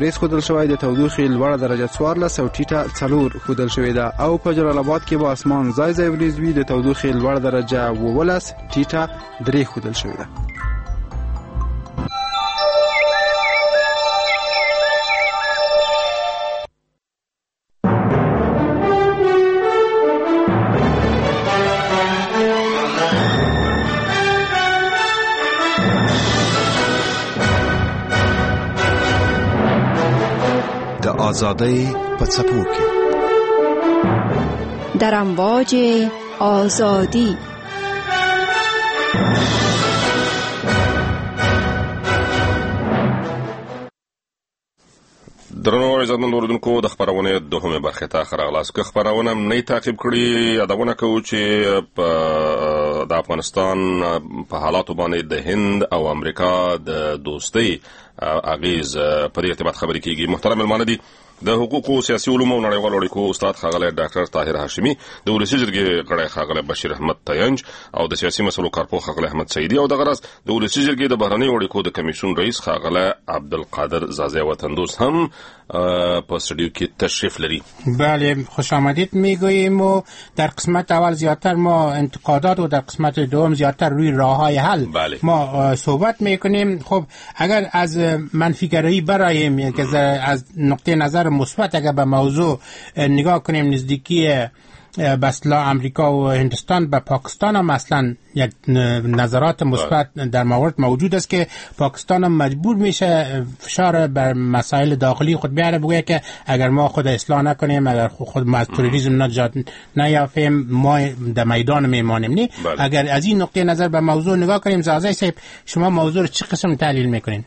وریځ ښودل شوی، د تودوخې لوړه درجه 14 او ټیټه 4 ښودل شوې ده، او په جلال آباد کې به اسمان ځای ځای وریځ وي، د تودوخې لوړه درجه 12 ټیټه 3 ښودل شوې ده. آزادی په څپو کې در امواج آزادی. درنو عزتمند اوریدونکو، د خپرونې دوهمه برخه ته ښه راغلاست. که خپرونه نه تعقیب کړي، یادونه کوو چې د افغانستان په حالاتو باندې د هند او امریکا د دوستۍ اغیز په دې ارتباط خبرې کیږي. محترم مېلمانه دي د حقوقو، سیاسي علومو او نړیوالو اړیکو استاد ښاغلی ډاکټر طاهر هاشمي، د ولسي جرګې غړی ښاغلی بشیر احمد تینج، او د سیاسي مسلو کارپوه ښاغلی احمد سعیدي، او دغه راز د ولسي جرګې د بهرنیو اړیکو د کمیسیون رئیس ښاغلی عبدالقادر زازی وطندوست هم په استودیو کې تشریف لري. بله، خوش آمدید میگوییم و در قسمت اول زیادتر ما انتقادات و در قسمت دوم زیادتر روی راههای حل ما صحبت میکنیم. خب اگر از منفیگرایی برایم که از نقطه نظر مثبت اگر به موضوع نگاه کنیم، نزدیکی بسلا امریکا و هندوستان به پاکستان هم اصلا یک نظرات مثبت در مورد موجود است که پاکستان هم مجبور میشه فشار بر مسائل داخلی خود بیاره، بگوید که اگر ما خود اصلاح نکنیم، اگر خود ما از تروریسم نجات نیافتیم، ما در میدان میمانیم. نه اگر از این نقطه نظر به موضوع نگاه کنیم، زازی صاحب شما موضوع رو چه قسم تحلیل میکنین؟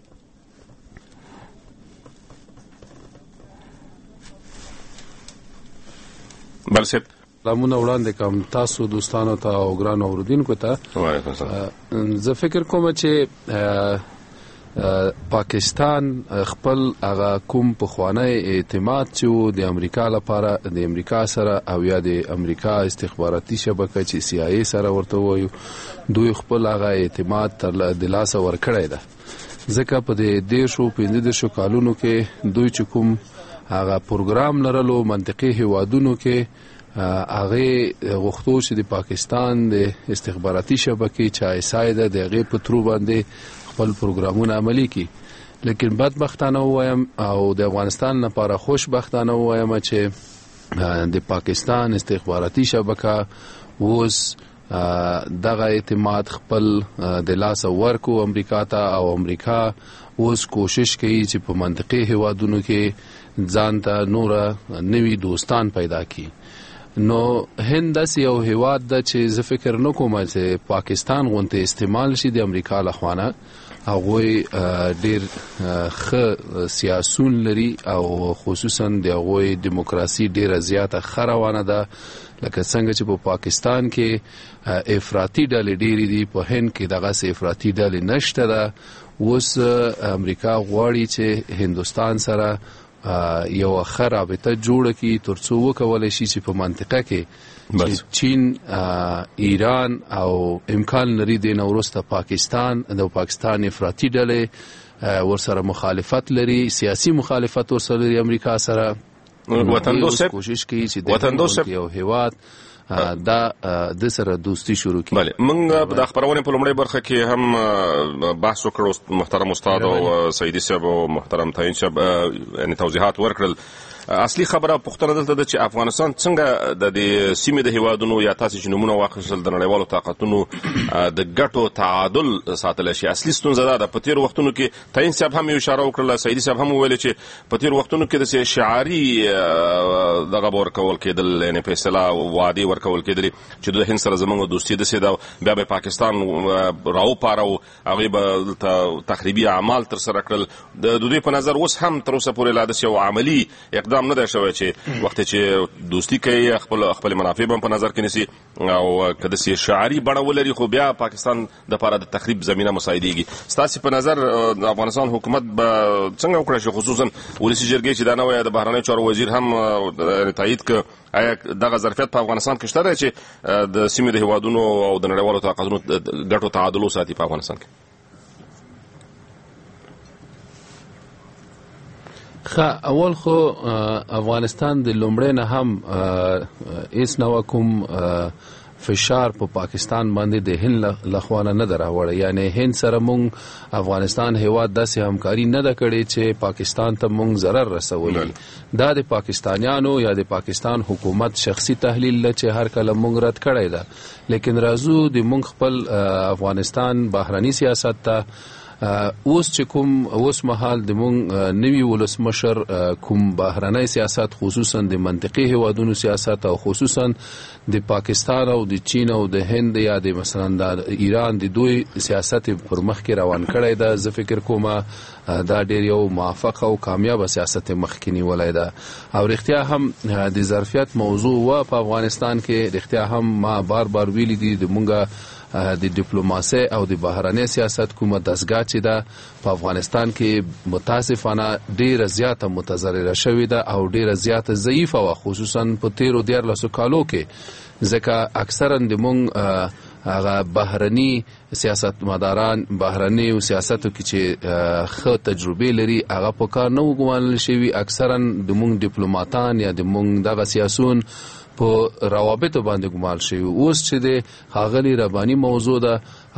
بل صاحب سلامونه وړاندې کوم تاسو دوستانو ته او ګران اوریدونکو ته. زه فکر کوم چې پاکستان خپل هغه کوم پخوانی اعتماد چې د امریکا لپاره د امریکا سره او یا د امریکا استخباراتي شبکه چې CIA سره ورته وایو، دوی خپل هغه اعتماد تر لاسه ورکړی ده، ځکه په دې 15 کالونو کې دوی چې کوم هغه پروګرام لرلو منطقي هوادونو کې هغه غوښتو چې د پاکستان د استخباراتي شبکې چې سایده د هغه په ترو باندې خپل پروګرامونه عملي کړي. لیکن بدبختانه وایم او د افغانستان لپاره خوشبختانه وایم چې د پاکستان استخباراتي شبکه اوس دغه اعتماد خپل د لاس ورکو امریکا ته، او امریکا اوس کوشش کوي چې په منطقي هوادونو کې ځان ته نور نوي دوستان پیدا کړي. نو هند داسې یو هیواد ده چې زه فکر نه کوم چې پاکستان غونته استعمال شي د امریکا لخوانه. هغوی ډیر ښه سیاسون لري او خصوصا د هغوی دیموکراسي ډیره زیاته ښه روانه ده، لکه څنګه چې په پاکستان کې افراطي ډلې ډیرې دي، په هند کې دغه افراطي ډلې نشته ده. اوس امریکا غواړي چې هندوستان سره یو ښه رابطه جوړه کړي ترڅو وکولای شي چې په منطقه کې چین، ایران او امکان لري د وروسته پاکستان افراطي ډلې ورسره مخالفت لري، سیاسي مخالفت ورسره لري امریکا سره. وطندوست کوشش کوي چې د یو هیواد دا د سره دوستی شروع کړي. بله، موږ د خبرونې په لومړۍ برخه کې هم بحث وکړو، محترم استاد او سعیدي صاحب او محترم تعین صاحب یعنی توضیحات ورکړل. اصلي خبره پوښتنه دلته ده چې افغانستان څنګه د دې سیمې د هیوادونو یا تاسې چې نومونه واخیستل د نړیوالو طاقتونو د ګټو تعادل ساتلی شي. اصلي ستونزه دا ده، په تېرو وختونو کې تعین صاحب هم یو اشاره وکړله، سعیدي صاحب هم وویل چې په تېرو وختونو کې داسې شعاري دغه به ورکول کېدل، یعنې په اصطلاح وعدې ورکول کېدلې چې د هند سره زموږ دوستي داسې ده، بیا به پاکستان راوپاره، هغوی به تخریبي اعمال ترسره کړل. د دوی په نظر اوس هم تر اوسه پورې لا داسې یو عملي اقدام نه دی شوی چې وخت چې دوستی کوي خپل منافع به په نظر کې نیسي، او که داسې شعاري بڼه ولري خو بیا پاکستان دپاره د تخریب زمینه مساعدېږي. ستاسې په نظر د افغانستان حکومت به څنګه وکړی شي، خصوصا ولسي جرګې چې دا نوی د بهرنیو چارو وزیر هم تایید کړ، آیا دغه ظرفیت په افغانستان کې شته دی چې د سیمې د هیوادونو او د نړیوالو طاقتونو ګټو تعادل وساتي په افغانستان کې؟ اول خو افغانستان د لومړی نه هم هیڅ نو کوم فشار په پاکستان باندې د هند لخوانه نه دراوړ، یعنی هند سره مونږ افغانستان هیواد داسې همکاري نه ده کړې چې پاکستان ته مونږ ضرر رسولي. دا د پاکستانیانو یا د پاکستان حکومت شخصي تحلیل له چې هر کله مونږ رد کړی ده، لیکن راځو د مونږ خپل افغانستان بهرني سیاست ته اوس چې کوم اوس مهال د مونږ نوي ولسمشر کوم بهرنی سیاست خصوصا د منطقي هیوادونو سیاست او خصوصا د پاکستان او د چین او د هند یا د مثلا د ایران د دوی سیاست پر مخ کې روان کړی ده، زه فکر کوم دا ډیر یو موفق او کامیاب سیاست مخکینی ولای ده. او رښتیا هم د ظرفیت موضوع و په افغانستان کې رښتیا هم ما بار بار ویلي دي د مونږه د ډیپلوماسي او د بهرنی سیاست کومه دستګاه چې ده په افغانستان کې متاسفانه ډیره زیاته متضرره شوې ده او ډیره زیاته ضعیفه و، خصوصا په 13 کالو کې، ځکه اکثرا د مونږ هغه بهرني سیاستمداران بهرني او سیاستو کې چې خو تجربه لري هغه په کار نه وګمانل شوی، اکثرا د مونږ ډیپلوماټان یا د مونږ دغه سیاسون په روابط باندې ګمال شي. اوس چې د خاغلی ربانی موضوع ده،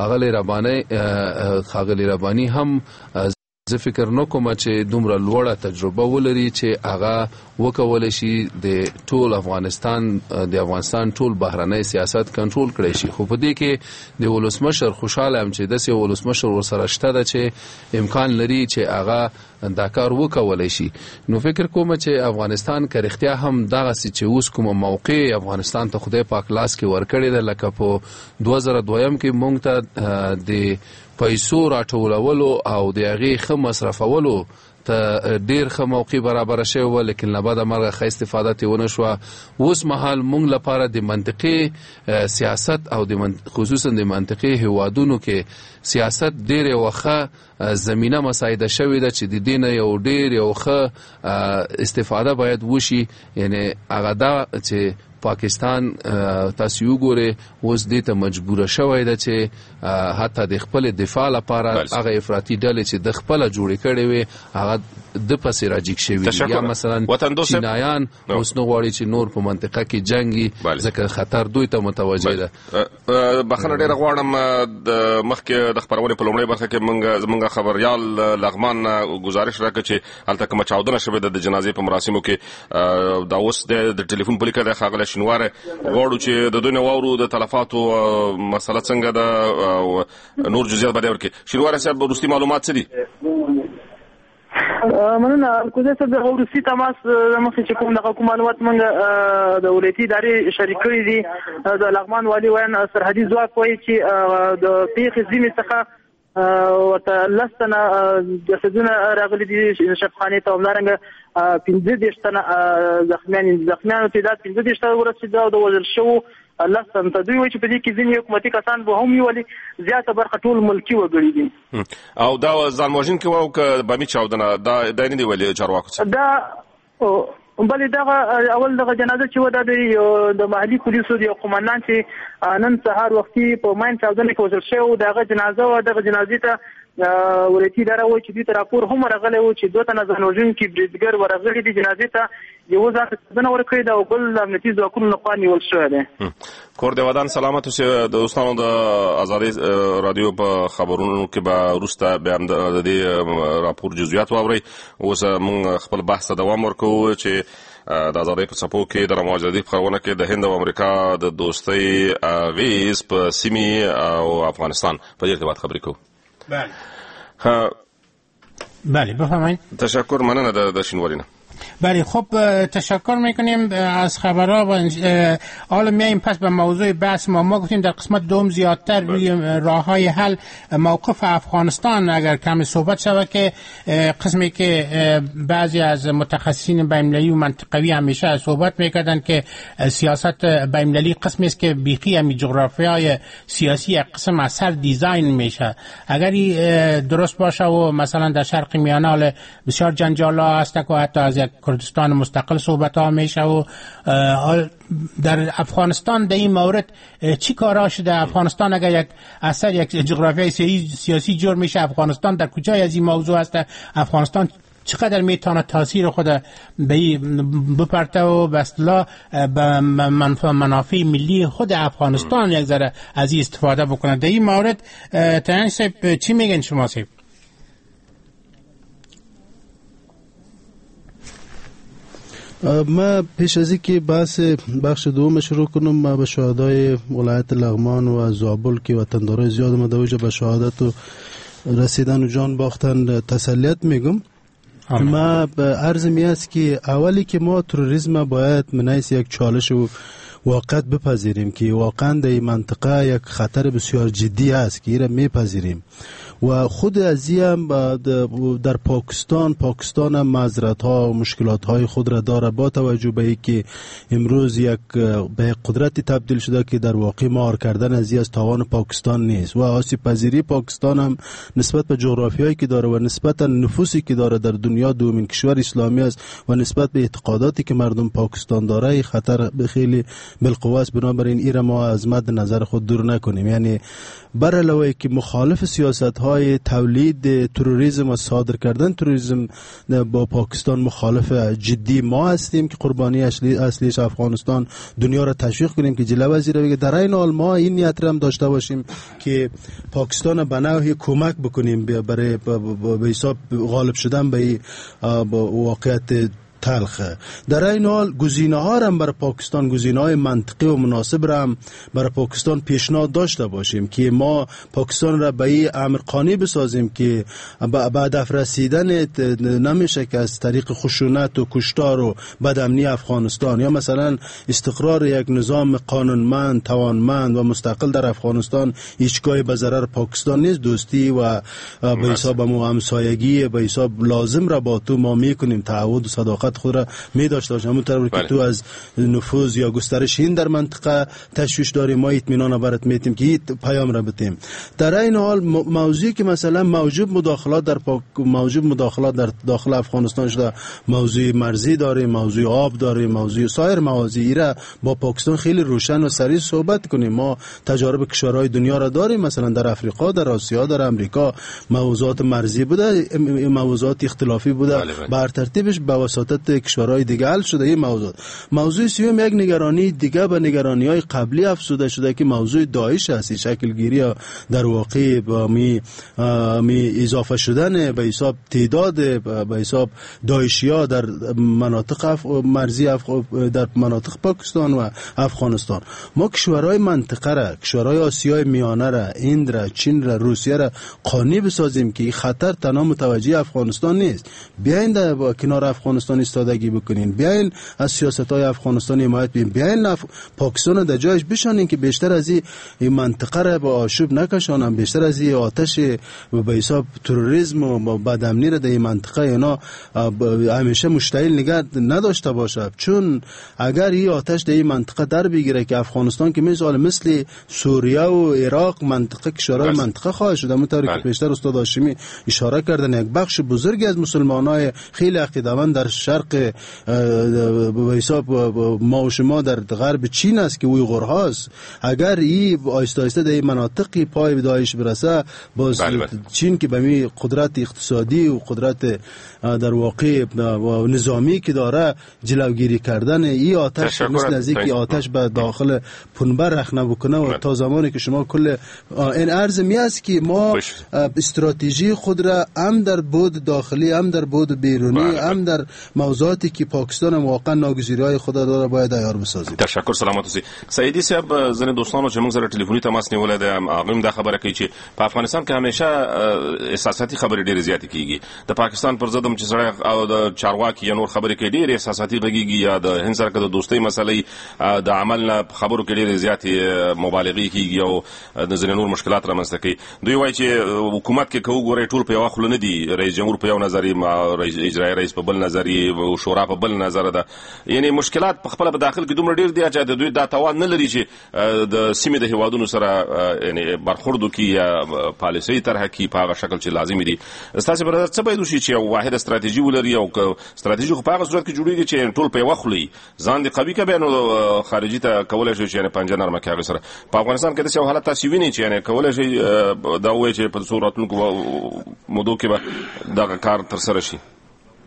خاغلی ربانی هم زه فکر نکوم چې دومره لوړه تجربه ولري چې هغه وکول شي د ټول افغانستان ټول بهرنی سیاست کنټرول کړي شي. خو په دې کې د ولسمشر خوشاله هم چې داسې ولسمشر ورسره شته ده چې امکان لري چې هغه دا کار وکولای شي. نو فکر کوم چې افغانستان که رښتیا هم دغه چې اوس کومه موقع افغانستان ته خدای پاک لاس کې ورکړی ده، لکه په 2002 کې مونږ ته د پیسو راټولولو او د هغې ښه مصرفولو ته ډیر ښه موقع برابر شوی و، لیکن له بعده مرغه ښه استفاده ترې ونه شوه. اوس مهال مونږ لپاره د منطقي سیاست او خصوصا د منطقي هیوادونو کې سیاست ډیر یوه ښه زمینه مساعده شوې ده چې د دې نه یو ډیر یو ښه استفاده باید وشي. یعنی هغه دا چې پاکستان تاسو وګورئ اوس دې ته مجبوره شوی ده چې حتی د خپل دفاع لپاره هغه افراطي ډلې چې د خپل جوړې کړې وي هغه د پسې راجیک شوي، یا مثلا چینایان اوس نه غواړي چې نور په منطقه کې جنگي ځکه خطر دوی ته متوجه ده. بخښنه ډیره غواړم د مخکې د خبرونې په لومړۍ برخه کې زموږ خبریال لغمان گزارش راکړ چې هلته کومه چاودنه شوې ده د جنازې په مراسمو کې. دا اوس د ټلیفون په لیکه د ښاغلی شینواره غواړو چې د دوی نه واورو د تلفاتو مسله څنګه ده او نور جزئیات به ورکړي. شینواره صاحب وروستي معلومات څه دي؟ مننه کوزه صاحب، د وروستي تماس مخکې چې کوم دغه معلومات موږ د ولایتي ادارې شریک کړي دي. د لغمان والي ویان سرحدي ځواک وایي چې د پیښې ځینې څخه ورته 10 تنه جسدونه راغلي دي شفخانې ته، همدارنګه 15 تنه زخمیانو تعداد 15 ته ورسېده او د وژل شوو 10 تنه ته. دوی وایي چې په دې کې ځینې حکومتي کسان به هم وي، ولې زیاته برخه ټول ملکي وګړي دي. او دا ځان وژونکي وو که بمي چاودنه دا نه دی ویلي چارواکو څخه؟ دا بلې دغه اول دغه جنازه چې و دا د محلي پولیسو د یو قومندان چې نن سهار وختي په ماین چاودنه کې وژل شوی و، دغه جنازه و. دغه جنازې ته ولایتي اداره وایي چې دوی ته راپور هم ورغلی و چې 2 تنه ځان وژونکي بریدګر ورغلي دي. جنازې ته یو ځان چاودنه ورکړې ده او بل د امنیتي ځواکونو لخوا نیول شوی دی. کور د ودان سلامت اوسئ. د دوستانو د ازادۍ رادیو په خبرونو کې به وروسته بیا هم د دې راپور جزئیات واورئ. اوس موږ خپل بحث ته دوام ورکوو چې د ازادۍ په څپو کې د رامجدي خبرونه کې د هند او امریکا د دوستۍ اغیز په سیمې او افغانستان په دې ارتباط خبرې کوو. بله بفرمایید. تشکر، مننه د شینواری نه. بله خب تشکر میکنیم از خبرها و حالا میاییم پس به موضوع بحث ما گفتیم در قسمت دوم زیادتر روی راههای حل موقف افغانستان اگر کمی صحبت شود که قسمی که بعضی از متخصصین بین‌المللی و منطقوی همیشه صحبت میکردن که سیاست بین‌المللی قسمی است که بیخی همی جغرافیای سیاسی قسم اثر دیزاین میشه. اگری درست باشه و مثلا در شرق میانه بسیار جنجالا هست که حتی از کردستان مستقل صحبت ها میشه و در افغانستان در این مورد چی کارا شده؟ افغانستان اگر یک اثر یک جغرافیای سیاسی جور میشه، افغانستان در کجای از این موضوع هست؟ افغانستان چقدر میتونه تاثیر خود به بپرته و به اصطلاح به منافع ملی خود افغانستان یک ذره از این استفاده بکنه. در این مورد تنش صاحب چی میگن شما صاحب؟ ما پیش از اینکه بخش دوم شروع کنم، ما به شهدای ولایت لغمان و زابل که وطندارای زیاد اومده وجه به شهادت و رسیدن و جان باختن تسلیت میگم. ما به عرض می است که اولی که ما تروریسم باید منیس یک چالش و واقعیت بپذیریم که واقعا در این منطقه یک خطر بسیار جدی است که ایره میپذیریم و خود از هم در پاکستان هم معذرت ها و مشکلات های خود را داره، با توجه به اینکه امروز یک به قدرتی تبدیل شده که در واقع مهار کردن از تاوان پاکستان نیست و آسیب پذیری پاکستان هم نسبت به جغرافیایی که داره و نسبت به نفوذی که داره در دنیا دومین کشور اسلامی است و نسبت به اعتقاداتی که مردم پاکستان داره خطر خیلی بالقوه است. بنابراین ایره ما از مد نظر خود دور نکنیم. یعنی بر علاوه که مخالف سیاست های تولید تروریسم و صادر کردن تروریسم با پاکستان مخالف جدی ما هستیم که قربانی اصلیش افغانستان دنیا را تشویق کنیم که جلوه وزیر بگه. در این حال ما این نیت را هم داشته باشیم که پاکستان به نوعی کمک بکنیم برای به حساب غالب شدن به واقعیت تلخه. در این حال گزینه ها هم برای پاکستان، گزینه های منطقی و مناسب را هم برای پاکستان پیشنهاد داشته باشیم که ما پاکستان را به این امر قانع بسازیم که به هدف رسیدن نمیشه که از طریق خشونت و کشتار و بدامنی افغانستان یا مثلا استقرار یک نظام قانونمند، توانمند و مستقل در افغانستان هیچگاهی به ضرر پاکستان نیست. دوستی و به حساب همسایگی به حساب لازم را با تو ما میکنیم، تعهد و صداقت خود را می داشته باشیم. همونطور که تو از نفوذ یا گسترش این در منطقه تشویش داریم، ما اطمینان برات میتیم که این پیام را بتیم. در این حال موضوعی که مثلا موجب مداخلات در داخل افغانستان شده، موضوع مرزی داریم، موضوع آب داریم، موضوع سایر موضوعی را با پاکستان خیلی روشن و سریع صحبت کنیم. ما تجارب کشورهای دنیا را داریم، مثلا در افریقا، در آسیا، در امریکا موضوعات مرزی بوده، موضوعات اختلافی بوده، بر ترتیبش به واسطه کشورهای دیگه حل شده. این موضوع سوم یک نگرانی دیگه به نگرانی‌های قبلی افزوده شده که موضوع داعش است. شکل گیری در واقع با می اضافه شدن به حساب تعداد به حساب داعشی‌ها در مناطق مرزی در مناطق پاکستان و افغانستان. ما کشورهای منطقه را، کشورهای آسیای میانه را، هند را، چین را، روسیه را قانع بسازیم که خطر تنها متوجه افغانستان نیست. بیاین در کنار افغانستان استادگی بکنین، بیاین از سیاست‌های افغانستان حمایت بکنین، بیاین پاکستان در جایش بشانین که بیشتر از این منطقه را به آشوب نکشانن، بیشتر از این آتش به حساب تروریسم و بدامنی را در این منطقه اینا همیشه مشتعل نگه نداشته باشه. چون اگر این آتش در این منطقه در بگیره که افغانستان که مثل سوریه و عراق منطقه کشورهای منطقه خواهد شد. همونطوری که پیشتر استاد هاشمی اشاره کردن، یک بخش بزرگی از مسلمانای خیلی عقیده‌مند در شرق به حساب ما و شما در غرب چین است که اویغورهاست. اگر این آیسته آیسته در این مناطقی پای به داعش برسه، باز چین که به می قدرت اقتصادی و قدرت در واقع و نظامی که داره جلوگیری کردن این آتش مثل از اینکه آتش به داخل پنبه رخ نبکنه و تا زمانی که شما کل این عرض می است که ما استراتژی خود را هم در بود داخلی، هم در بود بیرونی، هم در موضوعاتی که پاکستان واقعا ناگزیری‌های خود داره باید عیار بسازیم. تشکر. سلامت اوسئ. سعیدی صاحب، زنه دوستانو چې موږ سره ټلیفوني تماس نیولای دی، هغه دا خبره کوي چې په افغانستان کې همیشه احساساتي خبرې ډېرې زیاتې کیږي. د پاکستان پر ضد هم چې سړی او د چارواکي یا نور خبرې کوي ډېرې احساساتي غږیږي، یا د هند سره د دوستۍ مسلې د عمل نه خبرو کې ډېرې زیاتې مبالغې کیږي او د ځینې نور مشکلات رامنځته کوي. دوی وایي چې حکومت کې کوو ګورې ټول په یو خل نه دي، رئیس جمهور په یو نظر، اجرایي رئیس په بل نظر او شورا په بل نظر ده. یعنی مشکلات په خپل په داخل کې دومره ډېر دي چې د دوی دا توان نه لري چې د سیمې د هیوادونو سره یعنی برخورد وکړي یا پالیسي طرح کړي په هغه شکل چې لازمي دي. ستاسو په نظر څه باید وشي چې یو واحده ستراتیژي ولري او ستراتیژي خو په هغه صورت کې جوړیږي چې ټول په یو خلې ځان دې قوي کوي نو خارجي ته کولای شي چې یعنی پنجه نرمه کوي سره. په افغانستان کې د یو حالت تاسو وینئ چې یعنی کولای شي دا وایي چې په صورتونو مودو کې به دا کار تر سره شي.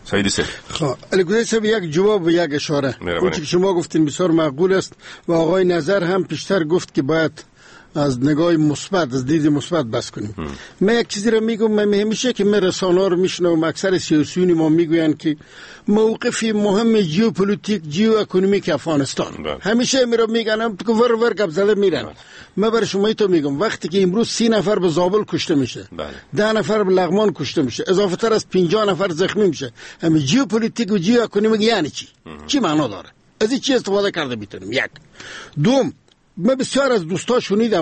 سعیدی صاحب. خب الگوی صاحب یک جواب و یک اشاره. اون چیزی که شما گفتین بسیار معقول است و آقای نظر هم پیشتر گفت که باید از نگاه مثبت، از دید مثبت بس کنیم. من یک چیزی رو میگم، من همیشه که من رسانه‌ها رو میشنوم اکثر سیاسیون ما میگوین که موقف مهم ژئوپلیتیک ژئواکونومیک افغانستان همیشه میرم میگن که ور گپ زده میرن. من برای شما تو میگم وقتی که امروز 30 نفر به زابل کشته میشه، 10 نفر به لغمان کشته میشه، اضافه تر از 50 نفر زخمی میشه، همین ژئوپلیتیک و ژئواکونومیک یعنی چی معنا داره؟ از این چی استفاده کرده میتونیم؟ یک. دوم، من بسیار از دوستا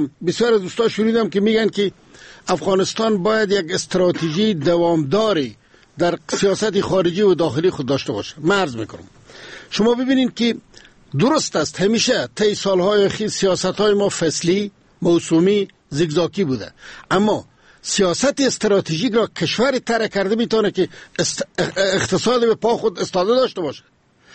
شنیدم که میگن که افغانستان باید یک استراتژی دوامداری در سیاست خارجی و داخلی خود داشته باشه. من عرض میکنم شما ببینین که درست است همیشه طی سالهای اخیر سیاست‌های ما فصلی، موسومی، زیگزاگی بوده، اما سیاست استراتژیک را کشور طرح کرده میتونه که اقتصاد به پا خود استاده داشته باشه.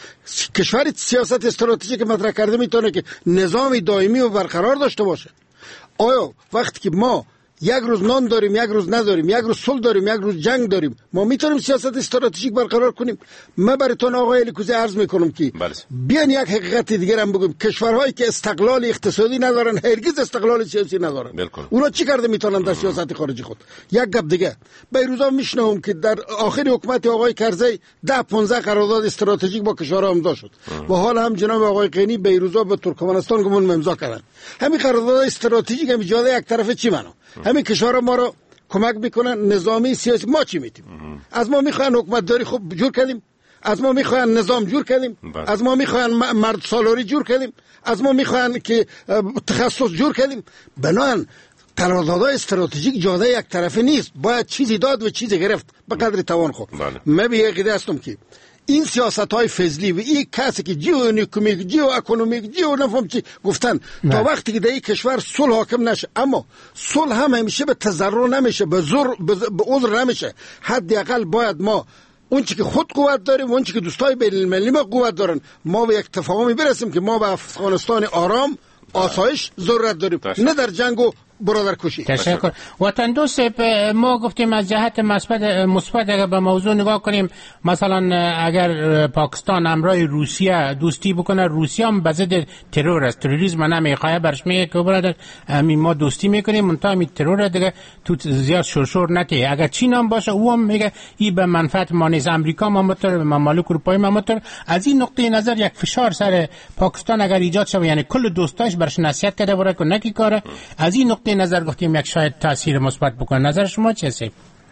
کشور سیاست استراتژیک مطرح کرده میتونه که نظام دائمی و برقرار داشته باشه. آیا وقتی که ما یک روز نان داریم، یک روز نداریم، یک روز صلح داریم، یک روز جنگ داریم، ما میتونیم سیاست استراتژیک برقرار کنیم؟ من براتون آقای الیکوزی عرض میکنم که بیان یک حقیقت دیگر هم بگم، کشورهایی که استقلال اقتصادی ندارن هرگز استقلال سیاسی ندارن. اونا چی کرده میتونن در سیاست خارجی خود؟ یک گپ دیگه، بیروزا میشنوم که در آخر حکومت آقای کرزی 10-15 قرارداد استراتژیک با کشورها امضا شد و حال هم جناب آقای قینی بیروزا به ترکمنستان گمون امضا کردن. همین قرارداد استراتژیک هم ایجاد یک طرفه چی معنی؟ همین کشورها ما رو کمک میکنن نظامی سیاسی، ما چی میتیم؟ از ما میخوان حکومت داری خوب جور کردیم، از ما میخوان نظام جور کردیم، از ما میخوان مرد سالاری جور کردیم، از ما میخوان که تخصص جور کردیم. بنابراین قراردادهای استراتژیک جاده یک طرفه نیست، باید چیزی داد و چیزی گرفت به قدر توان خود. من به عقیده هستم که این سیاست‌های فضلی و این کسی که ژئواکونومیک، ژئواکونومیک، نفهم چی گفتن تا وقتی که در این کشور صلح حاکم نشه، اما صلح هم همیشه به تضرر نمیشه، به زور، به عذر نمیشه. حداقل باید ما اون چی که خود قوت داریم، اون چی که دوستای بین المللی ما قوت دارن، ما به یک تفاهمی برسیم که ما به افغانستان آرام، آسایش ضرورت داریم، نه در جنگ و برادر کشی. تشکر. وطن دوست، ما گفتیم از جهت مثبت اگر به موضوع نگاه کنیم، مثلا اگر پاکستان همراه روسیه دوستی بکنه، روسیه هم به ضد ترور است، تروریسم نمیخواد، برش میگه که برادر ما دوستی میکنیم منتها می ترور دیگه تو زیاد شرشور نته. اگر چین هم باشه او هم میگه این به منفعت ما نیست، امریکا ممتر، ممالک اروپایی ممتر. از این نقطه نظر یک فشار سر پاکستان اگر ایجاد شه، یعنی کل دوستاش برش نصیحت کرده برای که نکی کاره، از این نقطه نظر گفتیم یک شاید تاثیر مثبت بکنه. نظر شما چیه سی؟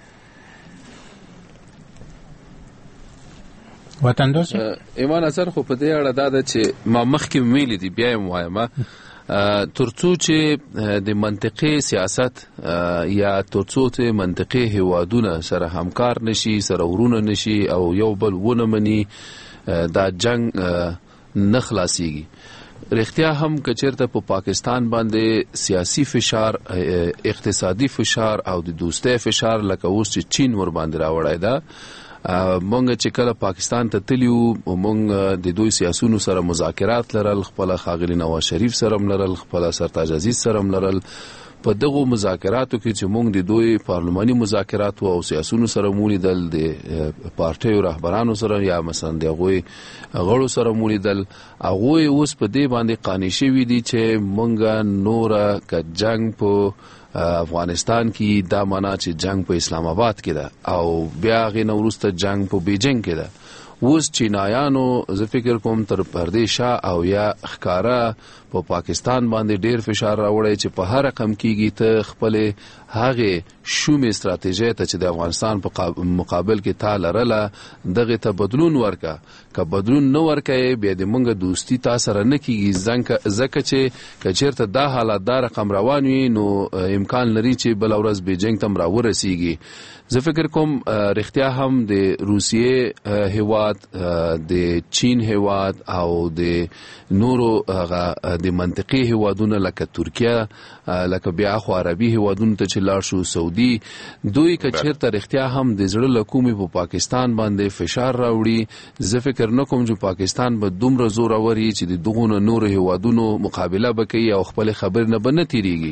وطن دوست ایمان نظر خو په دې اړه دا ده چې ما مخکې ویلي دي، بیا یې وایم ترڅو چې د منطقي سیاست یا ترڅو چې منطقي هیوادونه سره همکار نشي، سره ورونه نشي او یو بل ونه مني، دا جنگ نه خلاصيږي. رښتیا هم کچیرته په پاکستان باندې سیاسي فشار، اقتصادي فشار او د دوستۍ فشار لکه اوس چې چین ور باندې راوړی ده، مونږ چې کله پاکستان ته تلیو، مونږ د دوی سیاسونو سره مذاکرات لرل، خپل ښاغلي نواز شریف سره لرل، خپل سرتاج عزیز سره لرل. په دغه مذاکراتو کې چې مونږ د دوی پارلماني مذاکرات او سیاسونو سره مولیدل، د پارټیو رهبرانو سره یا مثلا د هغوی غړو سره مولیدل، هغوی اوس په دې باندې قانع شوي دي چې مونږ نوره که جنگ په افغانستان کې دا معنا چې جنگ په اسلام آباد کې ده او بیا هغې نه وروسته جنگ په بیجنګ کې ده. اوس چینایانو زه فکر کوم تر پردې شا او یا ښکاره په پاکستان باندې ډیر فشار راوړی چې په هر رقم کېږي ته خپلې هغې شومې استراتیژۍ ته چې د افغانستان په مقابل کې تا لرله دغې ته بدلون ورکه. که بدلون نه ورکوې بیا د مونږ دوستي تا سره نه کېږي، ځکه چې که چېرته دا حالات دا رقم روان وي نو امکان لري چې بله ورځ بیجنګ ته هم راورسېږي. زه فکر کوم رښتیا هم د روسیې هیواد، د چین هیواد او د نورو د منطقي هیوادونه لکه ترکیه، لکه بیا خو عربي هیوادونو ته چې لاړ شو، سعودي، دوی که چېرته رښتیا هم د زړه له کومې په پاکستان باندې فشار راوړي، زه فکر نه کوم چې پاکستان به دومره زورور وي چې د دغو نورو هیوادونو مقابله به کوي او خپلې خبرې نه به نه تېرېږي.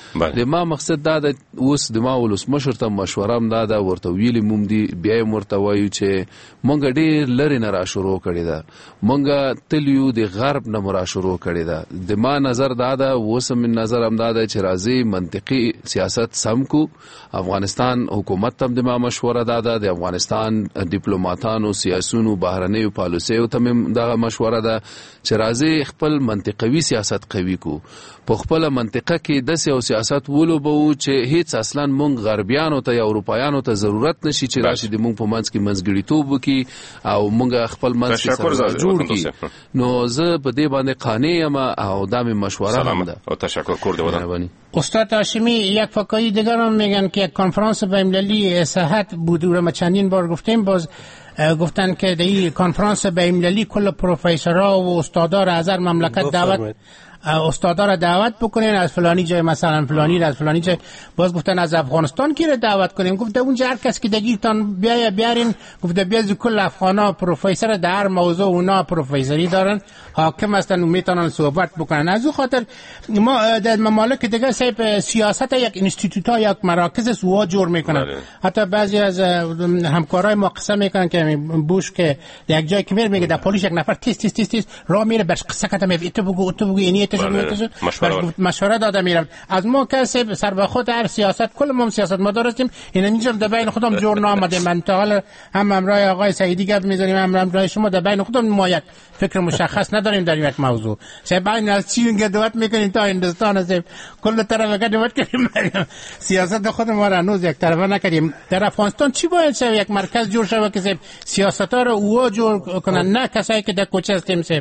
د ما مقصد دا د اوس د ما ولسمشر ته مشوره هم دا ده ورته ویلي موم دي بیا یې ورته وایو چې مونږ ډېر لرې نه را شروع کړې ده مونږ تل یو د غرب نه را شروع کړې ده د ما نظر دا ده اوس من نظر هم دا ده چې راځي منطقي سیاست سم کو افغانستان حکومت هم د ما مشوره دا ده د افغانستان ډیپلوماټانو سیاسونو بهرنیو پالیسیو ته هم دا مشوره ده چې راځي خپل منطقوي سیاست قوي کو په خپل منطقه کې د سیاست ولوبو چې هیڅ اصلا مونږ غربیانو ته یا اروپایانو ته ضرورت نشي چې راشي د مونږ په منځ کې منځګړیتوب وکړي او مونږ خپل منځ کې سره جوړ کړي نو زه په دې باندې قانع یم او دا می مشوره هم ده او تشکر کردم. استاد هاشمی یک فکایی دیگر هم میگن که یک کنفرانس بین‌المللی صحت بود و ما چندین بار گفتیم باز گفتن که در این کنفرانس بین‌المللی کل پروفسورها و استادا را از هر مملکت دعوت استادا را دعوت بکنین از فلانی جای مثلا فلانی را از فلانی جای باز گفتن از افغانستان کی را دعوت کنیم گفته اونجا هر کس که دگیرتان بیارین گفته بیاز کل افغانا پروفسور در هر موضوع اونا پروفسوری دارن حاکم هستن و میتونن صحبت بکنن از اون خاطر ما در ممالک دیگه صاحب سیاست یک انستیتوت ها یک مراکز سوا جور میکنن حتی بعضی از همکارای ما قصه میکنن که بوش که یک جای که میگه در پلیس یک نفر تیز راه میره بهش قصه کردم تو بگو اینی مشوره داده میرم از ما کسی سر به خود هر سیاست کل ما سیاست مدار هستیم این اینجا در بین خودم جور نامده من تا حالا هم امرای آقای سعیدی گپ میزنیم هم امرای شما در بین خودم ما یک فکر مشخص نداریم در یک موضوع سه بین از چین گدوات میکنیم تا هندستان سه کل طرف گدوات کنیم سیاست خود ما را هنوز یک طرفه نکردیم در افغانستان چی باید شه یک مرکز جور شه که سیاست ها رو او جور کنن نه کسایی که در کوچه هستیم سه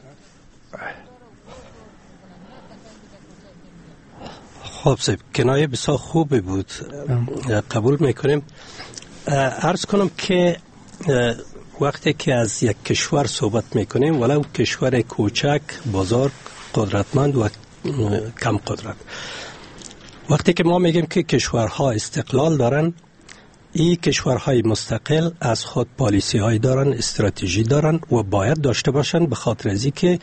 خب سب کنایه بسیار خوبی بود قبول میکنیم عرض کنم که وقتی که از یک کشور صحبت میکنیم ولو کشور کوچک بازار قدرتمند و کم قدرت وقتی که ما میگیم که کشورها استقلال دارن این کشورهای مستقل از خود پالیسی های دارن استراتژی دارن و باید داشته باشن به خاطر از اینکه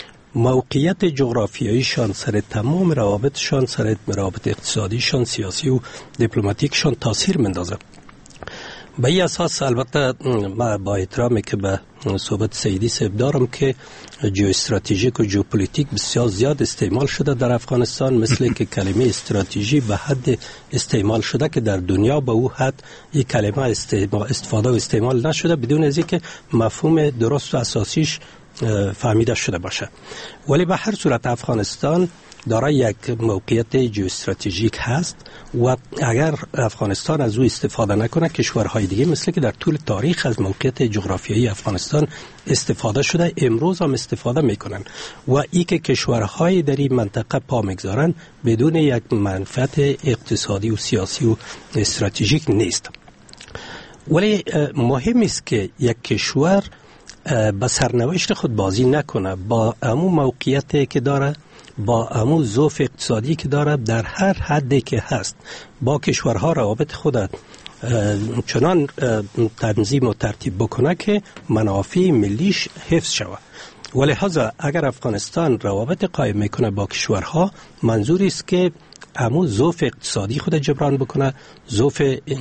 موقعیت جغرافیاییشان سر تمام روابطشان سر روابط اقتصادیشان سیاسی و دیپلماتیکشان تاثیر مندازه به این اساس البته ما با احترامی که به صحبت سیدی صاحب دارم که جو استراتژیک و جوپولیتیک بسیار زیاد استعمال شده در افغانستان مثل که کلمه استراتژی به حد استعمال شده که در دنیا به او حد این کلمه استفاده و استعمال نشده بدون از اینکه مفهوم درست و اساسیش فهمیده شده باشه ولی به هر صورت افغانستان دارای یک موقعیت جیوستراتژیک هست و اگر افغانستان از او استفاده نکنه کشورهای دیگه مثل که در طول تاریخ از موقعیت جغرافیایی افغانستان استفاده شده امروز هم استفاده میکنن و ای که کشورهای در این منطقه پا میگذارن بدون یک منفعت اقتصادی و سیاسی و استراتژیک نیست ولی مهم است که یک کشور با سرنوشت خود بازی نکنه با امو موقعیتی که داره با امو ظرف اقتصادی که داره در هر حدی که هست با کشورها روابط خود چنان تنظیم و ترتیب بکنه که منافع ملیش حفظ شود ولهذا اگر افغانستان روابط قائم میکنه با کشورها منظوری است که همون ضعف اقتصادی خود جبران بکنه ضعف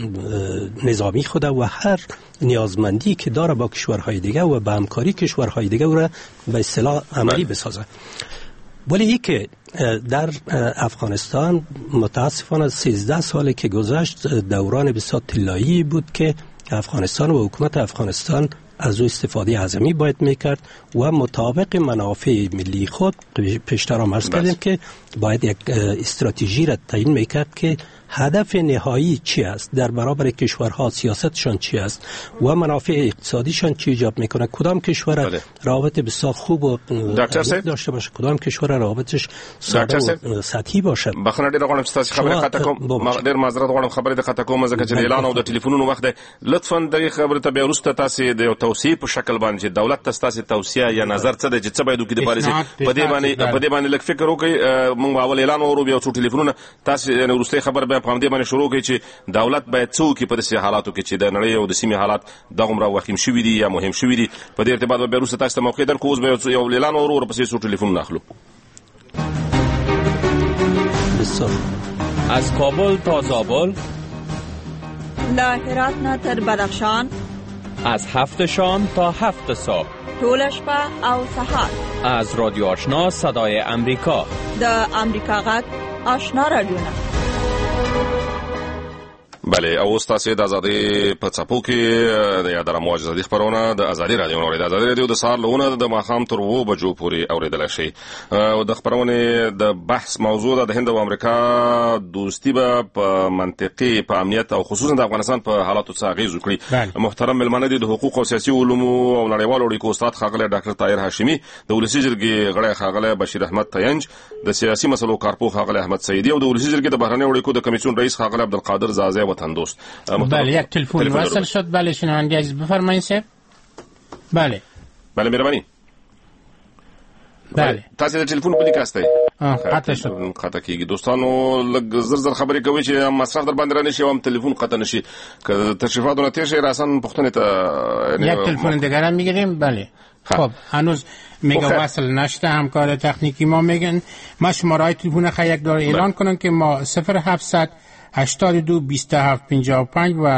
نظامی خود و هر نیازمندی که داره با کشورهای دیگه و به همکاری کشورهای دیگه او را به اصطلاح عملی بسازه ولی ای که در افغانستان متاسفانه 13 سالی که گذشت دوران بسیار طلایی بود که افغانستان و حکومت افغانستان از او استفاده اعظمی باید میکرد و مطابق منافع ملی خود پیشتر هم عرض کردیم که باید یک استراتژی را تعیین میکرد که هدف نهایی چی است در برابر کشورها سیاستشان چی است و منافع اقتصادیشان چی ایجاب میکنه کدام کشور روابط بسیار خوب و داشته باشه کدام کشور روابطش ساده و سطحی باشه بخنه ډیر غواړم چې تاسو خبره قطع کوم ډیر معذرت غواړم خبره د قطع کوم ځکه چې اعلان او د ټلیفونونو وخت لطفا د خبره ته بیا وروسته تاسو د توصیه په شکل باندې دولت تاسو توصیه یا نظر څه د چې څه باید وکړي د پالیسي په دې باندې لږ فکر وکړئ موږ اول اعلان ورو بیا څو ټلیفونونه تاسو یعنی وروسته خبر به په دې باندې شروع کړي چې دولت باید څه وکړي په داسې حالاتو کې چې د نړۍ او د سیمې حالات دغومره وخیم شوي دي یا مهم شوي دي په دې ارتباط به وروسته تاسو ته موقع درکړو اوس به یو اعلان ورو ورپسې څو ټلیفونونه اخلو از کابل تا زابل، له هرات نه تر بدخشان، از 7 شام تا 7 صبح، ټول شپه او سهار. از رادیو آشنا صدای امریکا، د امریکا غږ آشنا رادیو. بله، او تاسو د ازادي په څپو کې د یادره موجزدي خبرونه د ازادي رادیو نوري د ازادي رادیو د سهار لونه د ماخام تر 2 بجو پورې اوریدل شي. او د خبرونه د بحث موضوع د هند او امریکا دوستی په منطقي په امنیت او خصوصا د افغانستان په حالاتو څخه غیږ وکړي. محترم ملمنه دي د حقوق او سیاسي علومو او نړیوالو اړیکو استاد خاغله ډاکټر طاهر هاشمي، د ولسی جرګې غړی خاغله بشیر احمد تینج، د سیاسي مسلو کارپو خاغله احمد سعیدی او د ولسی جرګې د بهرنیو اړیکو د کمیسیون رئیس خاغله عبدالقادر زازه وطن دوست. بله، یک تلفن وصل شد. بله شنونده عزیز بفرمایید صاحب. بله مهربانی. بله تاسو د ټلیفون په لیکاسته قطع شد. قطع کیږي. دوستانو لږ زر خبرې کوي چې مصرف در باندې رانشي او هم تلیفون قطع نشي. که تشریفاتونه تیر شي راسن پښتنه ته یک تلفن دیگه هم میگیریم. بله خب هنوز میگه وصل نشده. همکار تکنیکی ما میگن ما شماره تلفن خیلی داره اعلان کنم که ما 0700 82 27 55 و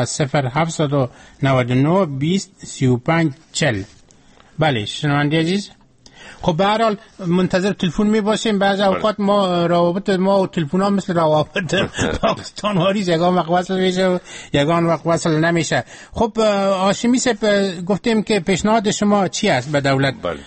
0799 20 35 40. بله شنونده عزیز، خب به هر حال منتظر تلفن می باشیم. بعضی اوقات ما روابط ما و تلفن ها مثل روابط پاکستان هاریز، یگان وقت وصل میشه و یگان وقت وصل نمیشه. خب هاشمی صاحب گفتیم که پیشنهاد شما چی است به دولت؟ بله.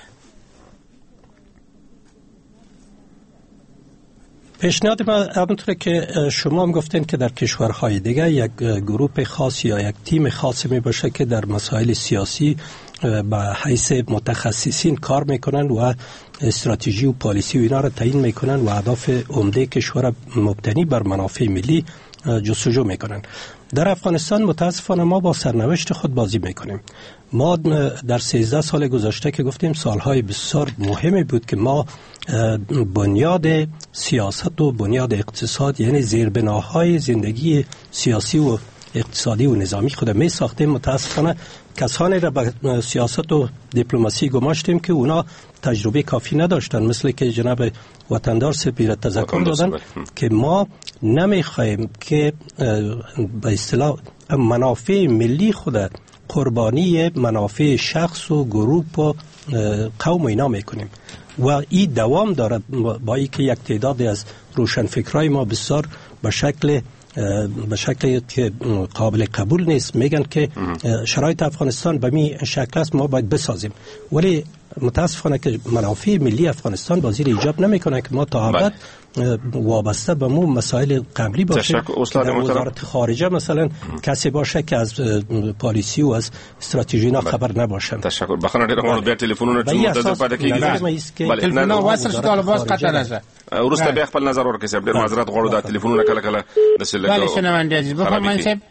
پیشنهاد ما همونطور که شما هم گفتین که در کشورهای دیگه یک گروه خاص یا یک تیم خاص می باشه که در مسائل سیاسی به حیث متخصصین کار میکنن و استراتژی و پالیسی و اینا را تعیین میکنن و اهداف عمده کشور مبتنی بر منافع ملی جستجو میکنن. در افغانستان متاسفانه ما با سرنوشت خود بازی میکنیم. ما در 13 سال گذشته که گفتیم سالهای بسیار مهمی بود که ما بنیاد سیاست و بنیاد اقتصاد، یعنی زیربناهای زندگی سیاسی و اقتصادی و نظامی خود می ساختیم. متاسفانه کسانی را به سیاست و دیپلماسی گماشتیم که اونا تجربه کافی نداشتن، مثل که جناب وطندار سپیر تذکر دادن که ما نمیخوایم که به اصطلاح منافع ملی خود قربانی منافع شخص و گروه و قوم اینا میکنیم و این دوام دارد با اینکه یک تعدادی از روشنفکرای ما بسیار به شکل که قابل قبول نیست میگن که شرایط افغانستان به می شکل است، ما باید بسازیم. ولی متاسفانه که منافع ملی افغانستان بازی ایجاب نمیکنه که ما تا ابد وابسته به مو مسائل قبلی باشه. وزارت خارجه مثلا کسی باشه که از پالیسی و از استراتژی اینا خبر نباشه. تشکر. بخنه ډیر غوړو بیا ټلیفونونه چې منتظر پاتې کیږي. بله تلفون واسر شته له باز قطع راځه. ورسته بیا خپل نظر ورکړئ. ډیر معذرت غوړو دا ټلیفونونه کله کله د سلګو. بله شنونده عزیز بفرمایئ صاحب.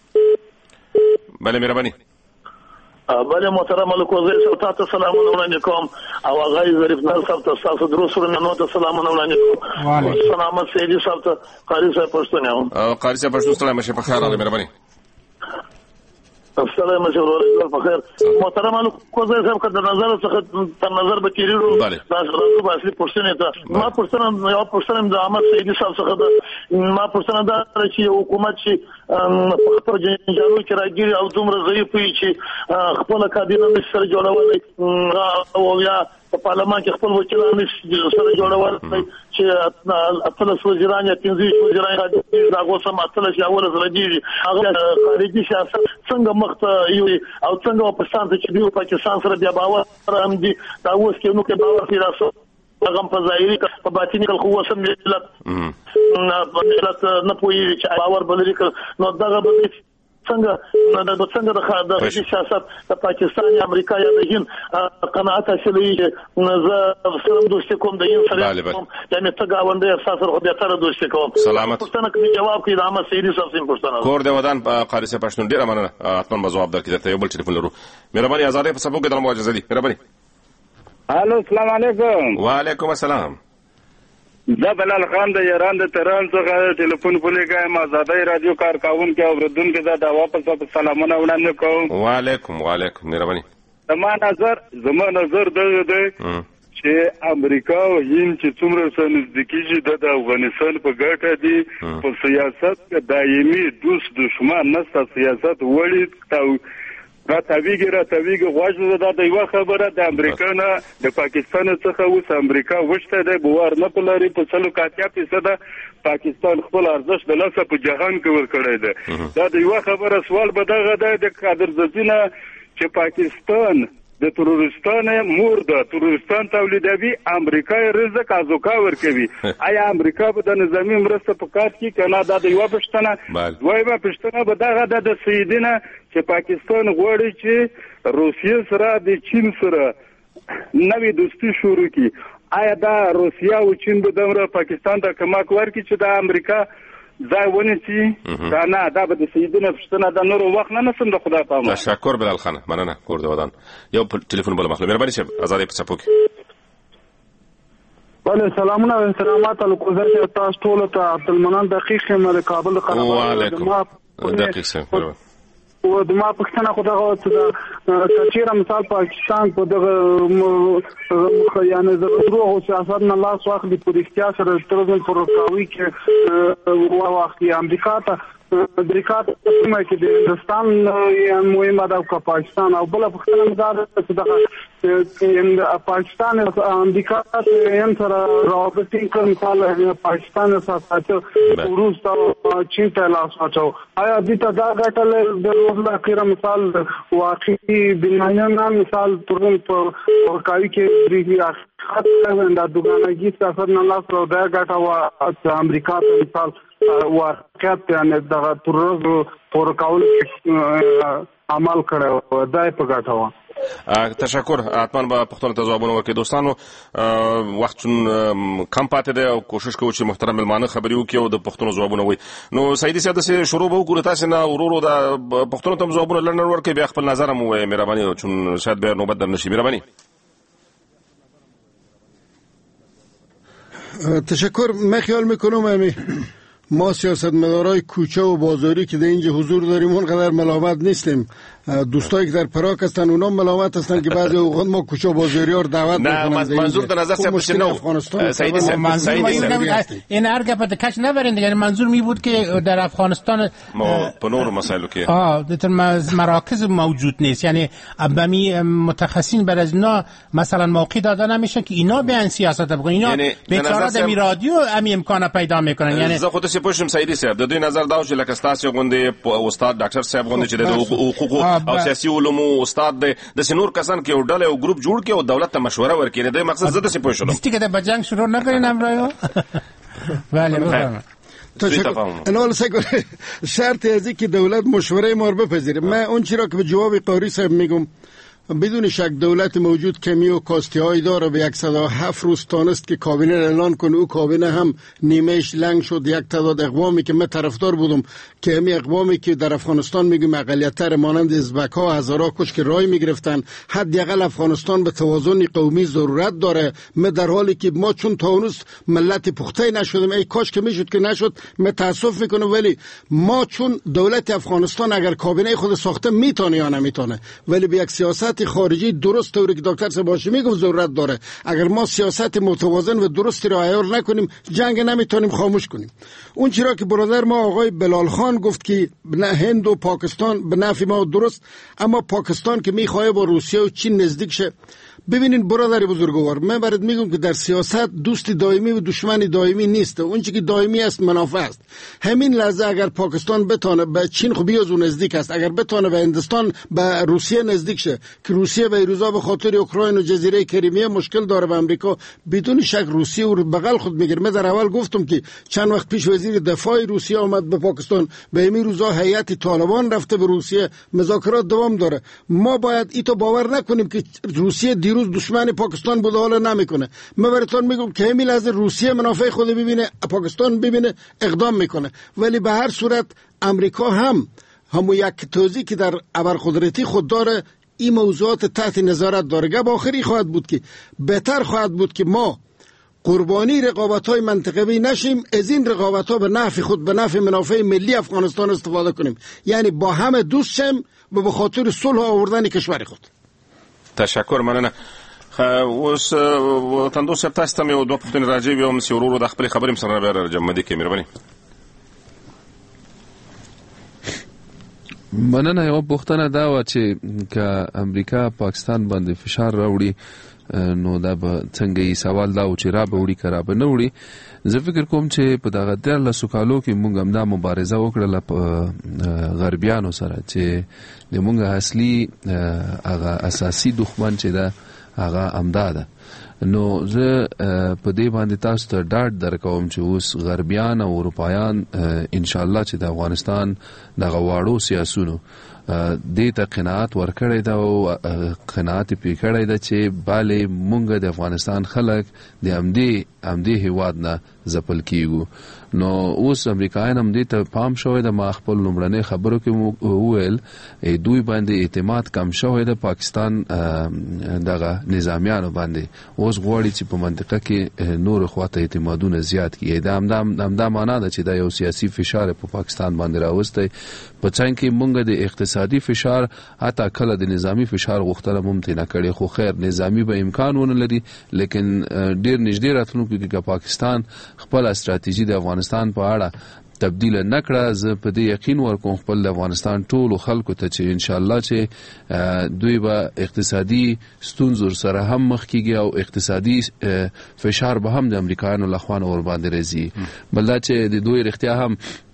بله مهرباني. بله محترم الکوزی صاحب ته سلامونه وړاندې کوم او غای ظریف نال صاحب ته تاسو دروسونه نو ته سلامونه وړاندې کوم. سلامت سیدی صاحب ته قاری صاحب پښتون یم. قاری صاحب پښتون سلام شه په خیر راغلی مهرباني. السلام علیکم په خیر. محترم الکوزی صاحب که د نظر څخه تر نظر به تیریرو تاسو به اصلي پښتنه ته ما پښتنه د احمد سیدی صاحب څخه ما پښتنه دا چې حکومت چې په خپل جنجالو کې راګیری او دومره ضعیف وي چې خپل کابینه سره جوړول او یا په پارلمان کې خپل وکیلان سره جوړول چې خپل وزیران یا 15 وزیران راغو سم اصله چې اول سره دي هغه خارجي سیاست څنګه مخته یو او څنګه په پاکستان چې دی پاکستان سره بیا باور هم دي دا اوس کې نو کې باور پیراسو هغه په ظاهري په باطني کل خو سم ملت نه پوي چې باور بلري نو دغه به څنګه د سیاست د پاکستان یا امریکا یا د هند قناعت حاصلوي چې سره دوستي کوم د هند سره یعنی ته گاونډي احساس ورو بیا تر دوستي کوم. سلامت. پښتنه کې جواب کې د احمد سیدی صاحب سیم پښتنه کور دی ودان قاری صاحب پښتون ډیر مننه. اتمن جواب درکې ته یو بل ټلیفون لرو. مهرباني آزادې په سبو کې د موجزه دي. مهرباني. الو السلام علیکم. وعلیکم السلام. زه بلال خان د ایران د تهران څخه ټلیفون پولیګایم آزادۍ رادیو کارکون کې اوریدونکو ته دا واپس سلامونه وړاندې کوم. وعلیکم مهرباني. زما نظر دی چې امریکا او هند چې څومره سره نزدیکیږي د افغانستان په ګټه دي په سیاست کې دایمي دوست دشمن نسته سیاست وړي راتویږي غواړي دا د یو خبره د امریکا نه د پاکستان څخه اوس امریکا وشته د بوار نه پلاري په 40% پاکستان خپل ارزښت د لاسه په جهان کې ور کړی دی دا د یو خبره سوال به دغه د قادر زینه چې پاکستان د تروریستانو مور د تروریستان تولیدوي امریکا رزق ازوکا ورکوي آیا امریکا به د نظامی مرسته په کار کې کنه دا د یو پښتنه دویمه پښتنه به دغه د سیدینه چې پاکستان غواړي چې روسیه سره د چین سره نوې دوستي شروع کړي آیا دا روسیه او چین به د پاکستان ته کمک ورکړي چې د امریکا ځای ونیسي دا نه دا به د سیدینه پښتنه د نور وخت نه نسم د خدا په امان. تشکر بلال خان مننه کور د ودان یو ټلیفون بل مخله مهرباني شه آزادې په صفو کې بله سلامونه او سلامات الکوزر چې تاسو ټول ته عبدالمنان دقیق مر کابل وعلیکم دقیق سره و د ما پښتنه خو دغه چیرې مثال پاکستان په دغه یعنی د دروغ سیاست نه لاس واخلي په اختیا سره ترڅو پروکاوي کې واخلي امریکا ته کومه کې د هندستان یې مهمه ده او پاکستان او بل پښتنه مدار چې دغه پاکستان او امریکا ته هم سره راوبټینګ کوي مثال پاکستان سره روس او چین ته لاس واچو آیا د تا دا غټل د روز اخیره مثال واقعي بنیانه مثال ترون په کاوی کې ریږي خاطر دا دوګانګي سفر نه لاس راو دا غټه وا امریکا ته مثال واقعیت یعنی دغه ترورز پور کول عمل کړو دای په غټه وا. تشکر اتمن به پښتون ته ځوابونه ورکړي دوستانو وخت کم پاتې دی او کوشش کوو چې محترم ملمانه خبري وکړي او د پښتون ځوابونه وي نو سیدي صاحب د شروع به وکړو تاسو نه ورورو د پښتون ته ځوابونه لړن ورکړي بیا خپل نظر مو وي مهرباني چون شاید به نوبت در نشي مهرباني. تشکر من خیال میکنم ما سیاستمدارای کوچه و بازاری که در اینجا حضور داریم اونقدر ملامت نیستیم دوستایی که در پراگ هستن اونا ملامت هستن که بعضی اوقات ما کوچه و بازاری ها رو دعوت میکنن. نه منظور در نظر سیاست نو سیدی این ارگه په کچ نبرین دیگه منظور می بود که در افغانستان ما په نور مسائلو کې در مراکز موجود نیست یعنی ابمی متخصصین بر از اینا مثلا موقع داده نمیشه که اینا بیان سیاست بکنن اینا بیچاره در رادیو امی امکان پیدا میکنن یعنی زه خودت پوښتم سیدی صاحب د دوی نظر دا چې لکه تاسو غونډه استاد ډاکټر صاحب غونډه چې د حقوق او سیاسي علومو استاد د سنور کسان کې ډله او ګروپ جوړ کې او دولت ته مشوره ورکړي د مقصد زده څه پوښتنه دستی که د بجنګ شروع نکړي نمرایو بله بفرمایید. انا ولی سکر شرط ازی که دولت مشوره ما رو بپذیره. من اون چی را که به جواب قاری صاحب میگم بدون شک دولت موجود کمی و کاستی هایی داره به 107 روز تانست که کابینه اعلان کنه او کابینه هم نیمهش لنگ شد یک تعداد اقوامی که من طرفدار بودم که همی اقوامی که در افغانستان میگیم اقلیت‌تر مانند ازبک ها هزارا کش که رای میگرفتن حداقل افغانستان به توازن قومی ضرورت داره. من در حالی که ما چون تاونس ملت پخته نشدیم ای کاش که میشد که نشد من تاسف میکنم ولی ما چون دولت افغانستان اگر کابینه خود ساخته میتونه یا نمیتونه ولی به یک سیاست خارجی درست طوری که دکتر سباشی میگفت ضرورت داره. اگر ما سیاست متوازن و درستی را عیار نکنیم جنگ نمیتونیم خاموش کنیم. اون چرا که برادر ما آقای بلال خان گفت که هند و پاکستان به نفع ما درست اما پاکستان که میخواه با روسیه و چین نزدیک شه. ببینین برادر بزرگوار من برات میگم که در سیاست دوست دائمی و دشمن دائمی نیست. اون چیزی که دائمی است منافع است. همین لحظه اگر پاکستان بتونه به چین خو بیاز نزدیک است اگر بتونه به هندستان به روسیه نزدیک شه که روسیه به روزا به خاطر اوکراین و جزیره کریمیه مشکل داره به امریکا بدون شک روسیه رو بغل خود میگیره. من در اول گفتم که چند وقت پیش وزیر دفاع روسیه آمد به پاکستان به همین روزا هیئت طالبان رفته به روسیه مذاکرات دوام داره. ما باید اینو باور نکنیم که روسیه دیروز دشمن پاکستان بوده حالا نمیکنه. من براتون میگم که همین لحظه روسیه منافع خود ببینه پاکستان ببینه اقدام میکنه ولی به هر صورت امریکا هم یک توضیحی که در ابرقدرتی خود داره این موضوعات تحت نظارت داره. گپ آخری خواهد بود که بهتر خواهد بود که ما قربانی رقابت‌های منطقه‌ای نشیم از این رقابت‌ها به نفع خود به نفع منافع ملی افغانستان استفاده کنیم یعنی با همه دوست شیم و به خاطر صلح آوردن کشور خود. تشکر مننه. اوس تندو صاحب تاسو ته یو دوه پوښتنې راځي او مس ورور د خپل خبرې سره بیا راجمدي کې مهرباني. مننه. یو پوښتنه دا و چې که امریکا پاکستان باندې فشار راوړي نو دا به څنګه سوال دا و چې را به وړي که را به نه وړي. زه فکر کوم چې په دغه 13 کالو کې موږ همدا مبارزه وکړله په غربیانو سره چې د موږ اصلي هغه اساسي دښمن چې ده هغه همدا ده. نو زه په دې باندې تاسو ته ډاډ درکوم چې اوس غربیان او اروپایان ان شاء الله چې د افغانستان دغه واړو سیاسونو دې ته قناعت ورکړی ده او قناعت پې کړی ده چې بالې مونږ د افغانستان خلک د همدې هیواد نه ځپل کیږو. نو اوس امریکایان هم دې ته پام شوی ده. ما خپل لومړنۍ خبرو کې وویل دوی باندې اعتماد کم شوی ده پاکستان دغه نظامیانو باندې. اوس غواړي چې په منطقه کې نور خواته اعتمادونه زیات کړي. دا همدا معنا ده چې دا یو سیاسي فشار په پاکستان باندې راوستی په څنګ کې مونږ د اقتصادي فشار حتی کله د نظامی فشار غوښتنه ممکنه کړي. خو خیر نظامی به امکان ونه لري لیکن ډیر نږدې راتلونکو کې پاکستان خپل استراتیژي د افغانستان په اړه تبدیل نکړه. زه په دې یقین ورکوم خپل د افغانستان ټولو خلکو ته چې ان شاء الله چې دوی به اقتصادي ستونزو سره هم مخ کیږي او اقتصادي فشار به هم د امریکایانو لخوا ور باندې راځي. بل دا چې د دوی رښتیا هم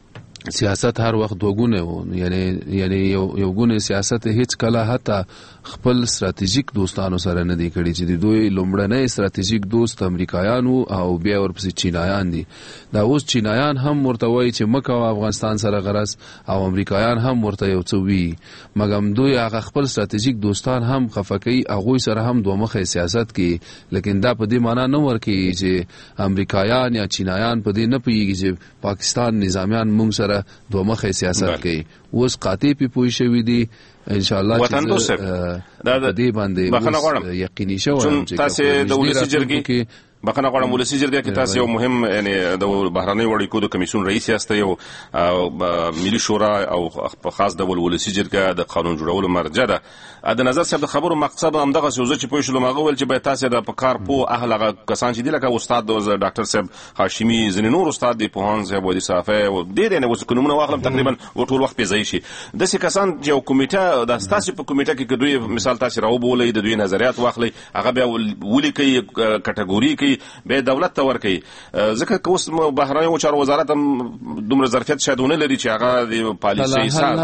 سیاست هر وخت دوګونه و یعنی یو ګونه سیاست هیڅ کله حتی خپل استراتیژیک دوستانو سره نه دی کړی چې دوی لومړنۍ استراتیژیک دوست امریکایانو او بیا ورپسې چینایان دي. دا اوس چینایان هم ورته وایي چې مکه او افغانستان سره غرض او امریکایان هم ورته یو څه وی مګم دوی هغه خپل استراتیژیک دوستان هم خفقي هغه سره هم دوه مخه سیاست کوي. لیکن دا په دې معنی نه ورکی چې امریکایان یا چینایان په دې نه پیږي چې پاکستان نظامیان موږ سره دوه مخه سیاست کوي. اوس قاطع پی پوي شوی دي ان شاء الله چې دا دې باندې یقیني شو چې تاسو د ولسی جرګې بخنه غواړم ولسی جرګه کې تاسو یو مهم یعنی د بهرنۍ وړاندې د کمیسیون رئیس یاست یو ملي شورا او په خاص ډول ولسی جرګه د قانون جوړولو مرجع ده. د نظر صاحب د خبرو مقصد هم دغه سوزه چې پوه شلو ماغه ول چې به تاسو د پکار په اهل کسان چې دی لکه استاد ډاکټر صاحب هاشمي زنی نور استاد دی په هان صاحب ودي صافه او د دې نه وس کومونه واخلم تقریبا ټول وخت په ځای شي د څه کسان چې یو کمیټه د تاسو په کمیټه کې دوی مثال تاسو راو بولې د دوی نظریات واخلي هغه بیا ولي کوي کټګوري کوي به دولت ته ورکي ځکه که اوس بهرنیو چارو وزارت هم دومره ظرفیت شادونه لري چې هغه د پالیسي حل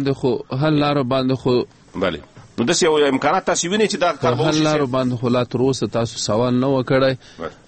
لارو باندې خو بله نو د یو امکانات تاسو وینئ چې دا کار به وشي. حل لارو باندې خو لا تر اوسه تاسو سوال نه وکړی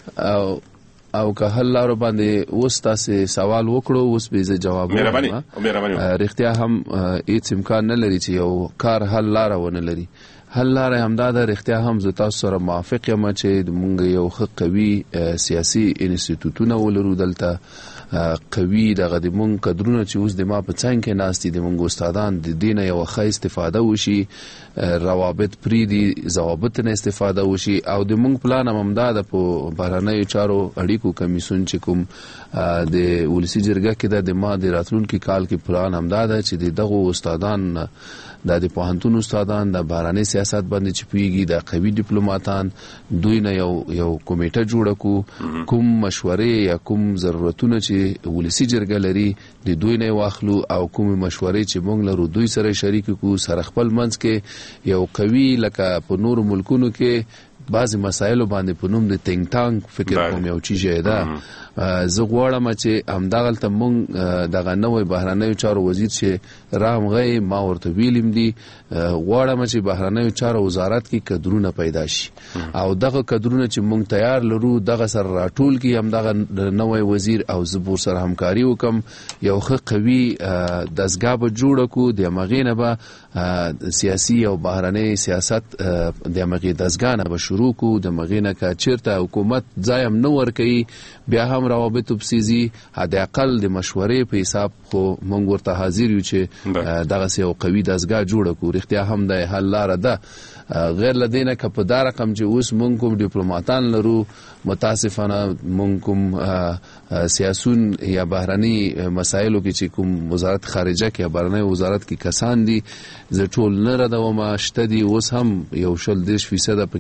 او که حل لارو باندې اوس تاسو سوال وکړو اوس به زه جواب ورکړم. رښتیا هم هیڅ امکان نه لري چې یو کار حل لاره ونه لري. حل لاره همدا ده. رښتیا هم زه تاسو سره موافق یم چې موږ یو ښه قوي سیاسي انسټیټیوټونه ولرو دلته قوي دغه د مونږ کډرونه چې اوس د ما په څنګ کې ناستي د مونږ استادان د دینه یو ښه استفاده وشي روابط پری دي ضوابط نه استفاده وشي او د مونږ پلان هم د په بهرنیو چارو اړیکو کمیسیون چې کوم د ولسی جرګه کې د ما د راتلونکي کال کې پلان هم ده چې دغه استادان د پوهنتون استادان د بهرنی سیاست باندې چپیږي د قوي ډیپلوماټان دوی نه یو کمیټه جوړ کو کوم مشورې یا کوم ضرورتونه چې ولسی جرګه لري د دوی نه واخلو او کوم مشورې چې موږ لرو دوی سره شریک کو سره خپل منځ کې یو قوي لکه په نور ملکونو کې بعضی مسایلو باندې په نوم د تینګ تانګ فکر کوم یو چیز ده. زه غواړم چې همدغلته مونږ دغه نوې بهرنیو چارو وزیر چې رام غي ما ورته ویلم دي غواړم چې بهرنیو چارو وزارت کې کډرونه پیدا شي او دغه کډرونه چې مونږ تیار لرو دغه سره راټول کی همدغه نوې وزیر او زبور سره همکاري وکم یو ښه قوي دستګاه به جوړ کو د مغینه به سیاسي او بهرنی سیاست د مغې دستګاه نه به شروع کو د مغینه کا چیرته حکومت ځایم نو ور کوي بیا هم روابط بسیزي حد اقل د مشورې په حساب خو مونږ ورته حاضر یو چې دغه یو قوي دستګاه جوړ کو. رښتیا هم د حل لاره ده غیر لدینه که په دا رقم چې اوس مونږ کوم ډیپلوماټان لرو متاسفانه مونږ کوم سیاسون یا بهرنی مسایلو کې چې کوم وزارت خارجه کې یا بهرنی وزارت کې کسان دي زه ټول نه ردوم شته دي اوس هم یو 30% پکې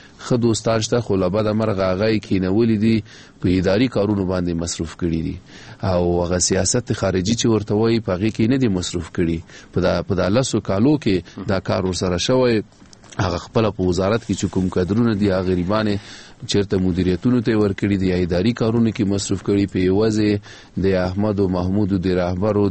خ دوستان شته خو لبد مرغه هغه کینولې دي په اداري کارونو باندې مصروف کړي دي او هغه سیاست خارجي چې ورته وایي په هغه کې نه دي مصروف کړي په د لاسو کالو کې دا کار ورسره شوی هغه خپل په وزارت کې چې کوم کادرونه دي هغه غریبانه چیرته مدیریتونو ته ورکړي دي اداري کارونه کې مصروف کړي په یوازې د احمد او محمود د رهبرو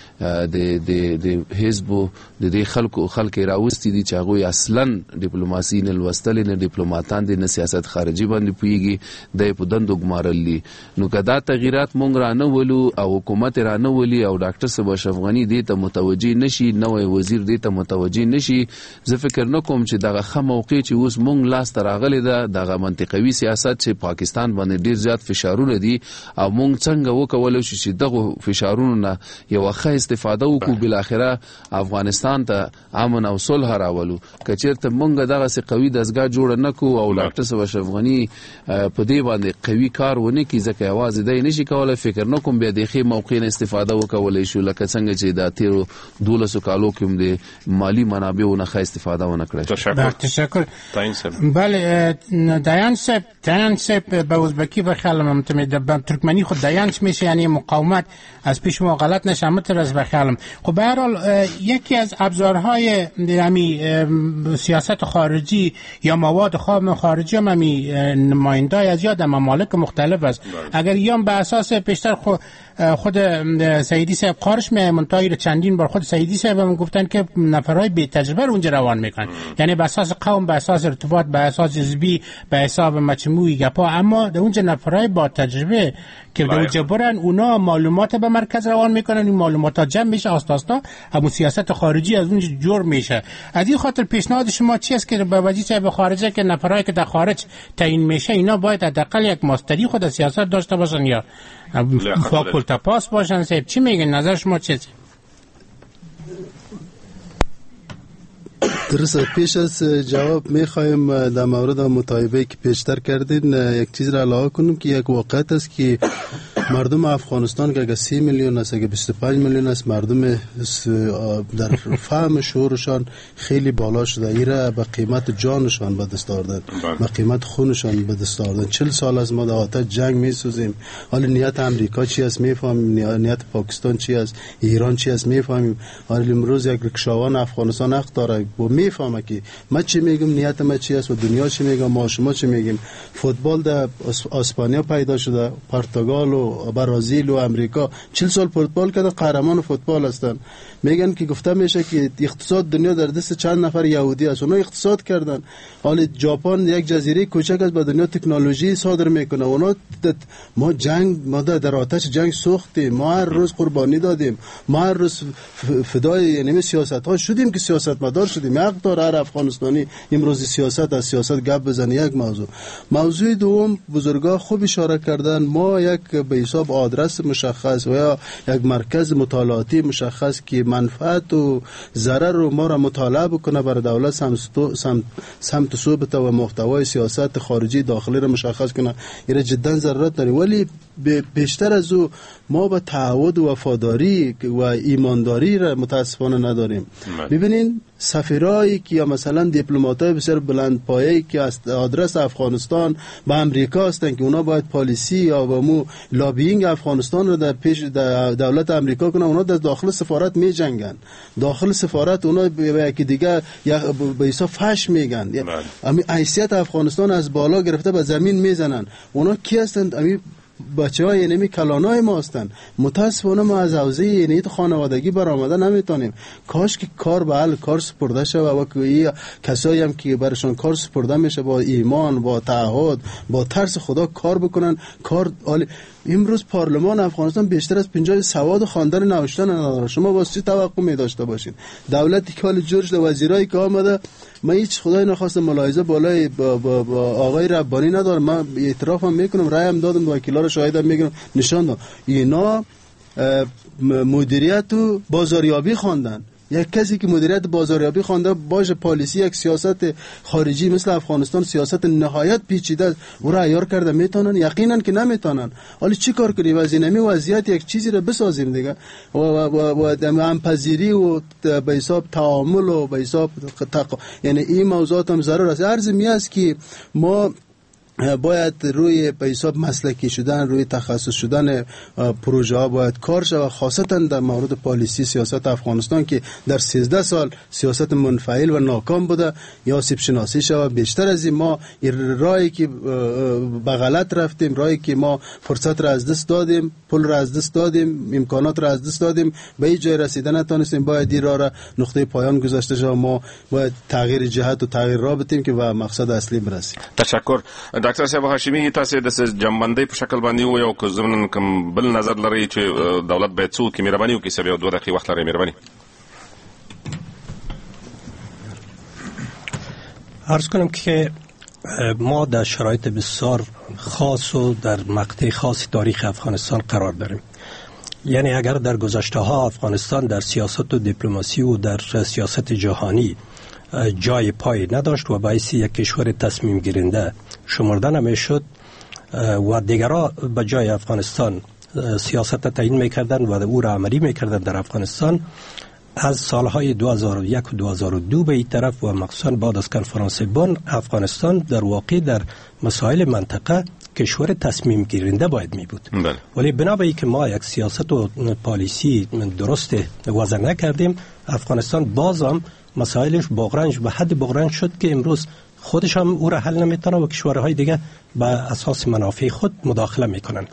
د حزب د خلک راوستي دي چې هغه اصلا ډیپلوماسي نه لوستل نه ډیپلوماټان دي نه سیاست خارجي باندې پويږي د په دندو ګمارلي نو کدا تغیرات مونږ را نه ولو او حکومت را نه ولي او ډاکټر صاحب اشرفغانی دې ته متوجي نشي نوې وزیر دې ته متوجي نشي زه فکر نه کوم چې دغه خه موقع چې اوس مونږ لاس تراغلي ده دغه منطقي سیاست چې پاکستان باندې ډیر زیات فشارونه دي او مونږ څنګه وکولو چې دغه فشارونو نه یو ښه استفاده وکړو بل اخره افغانستان ته امن او صلح راولو کچېرته مونږ دغه سي قوي دزګه جوړ نکو او ډاکټر صاحب اشرفغانی په دې باندې قوي کار ونه کی ځکه आवाज دی نشي کولای فکر نکوم بیا دغه موقع نه استفاده وکولای شو لکه څنګه چې د تیرو 12 کالو کې د مالی منابعو نه ښه استفاده ونه کړی. تشکر. بله داینس به ازبکی بخیالم متمد ترکمنی خود داینس میشه یعنی مقاومت از پیش ما غلط نشه مترز بخیالم. خب به هر حال یکی از ابزارهای سیاست خارجی یا مواد خام خارجی هم نمایندای از یاد ممالک مختلف است. اگر یام به اساس پیشتر خود سیدی صاحب خارش منتای چندین بار خود سیدی صاحب هم گفتن که نفرهای بی تجربه اونجا روان میکنن یعنی به اساس قوم به اساس ارتباط به اساس حزبی به حساب مجموعی گپا اما در اونجا نفرهای با تجربه که در اونجا برن اونا معلومات به مرکز روان میکنن این معلومات ها جمع میشه آستاستا همون سیاست خارجی از اونجا جور میشه. از این خاطر پیشنهاد شما چی است که به وجه صاحب خارجه که نفرهایی که در خارج تعیین میشه اینا باید حداقل یک ماستری خود سیاست داشته باشن یا فاکولته پاس باشن؟ صاحب چی میگن؟ نظر شما چیه؟ درسته. پیش از جواب میخوایم در مورد مطالبه که پیشتر کردین یک چیز را علاوه کنیم که یک واقعیت است که مردم افغانستان که اگر 30 میلیون است اگر 25 میلیون است مردم در فهم شعورشان خیلی بالا شده ایره به قیمت جانشان به دست آوردن به قیمت خونشان به دست آوردن. 40 سال از ما در آتش جنگ میسوزیم حالا نیت امریکا چی است میفهمیم نیت پاکستان چی است ایران چی است میفهمیم. حالا امروز یک رکشاوان افغانستان حق داره و میفهمه که من چی میگم نیت من چی است و دنیا چی میگه ما شما چی میگیم. فوتبال در اسپانیا پیدا شده پرتغال و برزیل و امریکا 40 سال فوتبال کرده قهرمان فوتبال هستن. میگن که گفته میشه که اقتصاد دنیا در دست چند نفر یهودی است اونا اقتصاد کردن. حالا ژاپن یک جزیره کوچک است به دنیا تکنولوژی صادر میکنه اونا ما جنگ ما در آتش جنگ سوختیم ما هر روز قربانی دادیم ما هر روز فدای یعنی سیاست ها شدیم که سیاستمدار شدیم. حق داره هر افغانستانی امروز سیاست از سیاست گپ بزنه. یک موضوع دوم بزرگا خوب اشاره کردن ما یک به حساب آدرس مشخص و یا یک مرکز مطالعاتی مشخص که منفعت و ضرر رو ما را مطالعه بکنه برای دولت سمت ثبت و محتوای سیاست خارجی داخلی را مشخص کنه این جدا ضرورت داره. ولی بیشتر از او ما به تعهد و وفاداری و ایمانداری را متاسفانه نداریم. ببینین سفیرایی که یا مثلا دیپلماتای بسیار بلند پایه‌ای که از آدرس افغانستان به امریکا هستند که اونا باید پالیسی یا با مو لابینگ افغانستان رو در پیش دولت امریکا کنن اونا در داخل سفارت می جنگن. داخل سفارت اونا به یکی دیگه یا به حساب فحش میگن. امی حیثیت افغانستان از بالا گرفته به زمین میزنن. اونا کی هستند؟ امی بچه‌ها یعنی کلانای ما هستند. متاسفانه ما از حوزه یعنی خانوادگی برآمده نمیتونیم. کاش که کار به حل کار سپرده شه و کسایی هم که برشان کار سپرده میشه با ایمان با تعهد با ترس خدا کار بکنن. کار امروز پارلمان افغانستان بیشتر از 50 سواد خواندن نوشتن نداره. شما واسه چی توقع می داشته باشین؟ دولتی که حال جورج وزیرایی که آمده من هیچ خدای نخواسته ملاحظه بالای با آقای ربانی ندارم. من اعترافم میکنم رایم دادم وکیلا رو شاهدم میگم نشان دادم اینا مدیریت و بازاریابی خواندن یک کسی که مدیریت بازاریابی خوانده باشه، پالیسی یک سیاست خارجی مثل افغانستان سیاست نهایت پیچیده است، او را عیار کرده میتونن؟ یقینا که نمیتونن. حالا چی کار کنیم؟ از این وضعیت یک چیزی را بسازیم دیگه و همپذیری و به حساب تعامل و به حساب یعنی این موضوعات هم ضرور است. عرض می است که ما باید روی به حساب مسلکی شدن، روی تخصص شدن پروژه ها باید کار شود، خاصتا در مورد پالیسی سیاست افغانستان که در 13 سال سیاست منفعل و ناکام بوده یا سیب شناسی شود. بیشتر از این ما راهی که به غلط رفتیم، راهی که ما فرصت را از دست دادیم، پول را از دست دادیم، امکانات را از دست دادیم، به این جای رسیدن نتونستیم. باید این راه را نقطه پایان گذاشته شود. ما باید تغییر جهت و تغییر راه بدیم که به مقصد اصلی برسیم. تشکر. ډاکټر صاحب هاشمي، تاسو د جنبندۍ په شکل باندې یو که زمونږ کوم بل نظر لري چې دولت باید څه وکړي، مهرباني وکړئ صاحب، یو 2 دقیقې وخت لرئ، مهرباني. عرض کنم که ما در شرایط بسیار خاص و در مقطع خاص تاریخ افغانستان قرار داریم. یعنی اگر در گذشته ها افغانستان در سیاست و دیپلماسی و در سیاست جهانی جای پای نداشت و باعث یک کشور تصمیم گیرنده شمرده نمیشد و دیگرها به جای افغانستان سیاست تعیین میکردن و او را عملی میکردن در افغانستان، از سالهای 2001 و 2002 به این طرف و مخصوصا بعد از کنفرانس بن، افغانستان در واقع در مسائل منطقه کشور تصمیم گیرنده باید می بود. ولی بنابراین که ما یک سیاست و پالیسی درست وضع نکردیم، افغانستان بازم مسائلش باغرنج به حد باغرنج شد که امروز خودش هم او را حل نمیتونه و کشورهای دیگه به اساس منافع خود مداخله میکنن.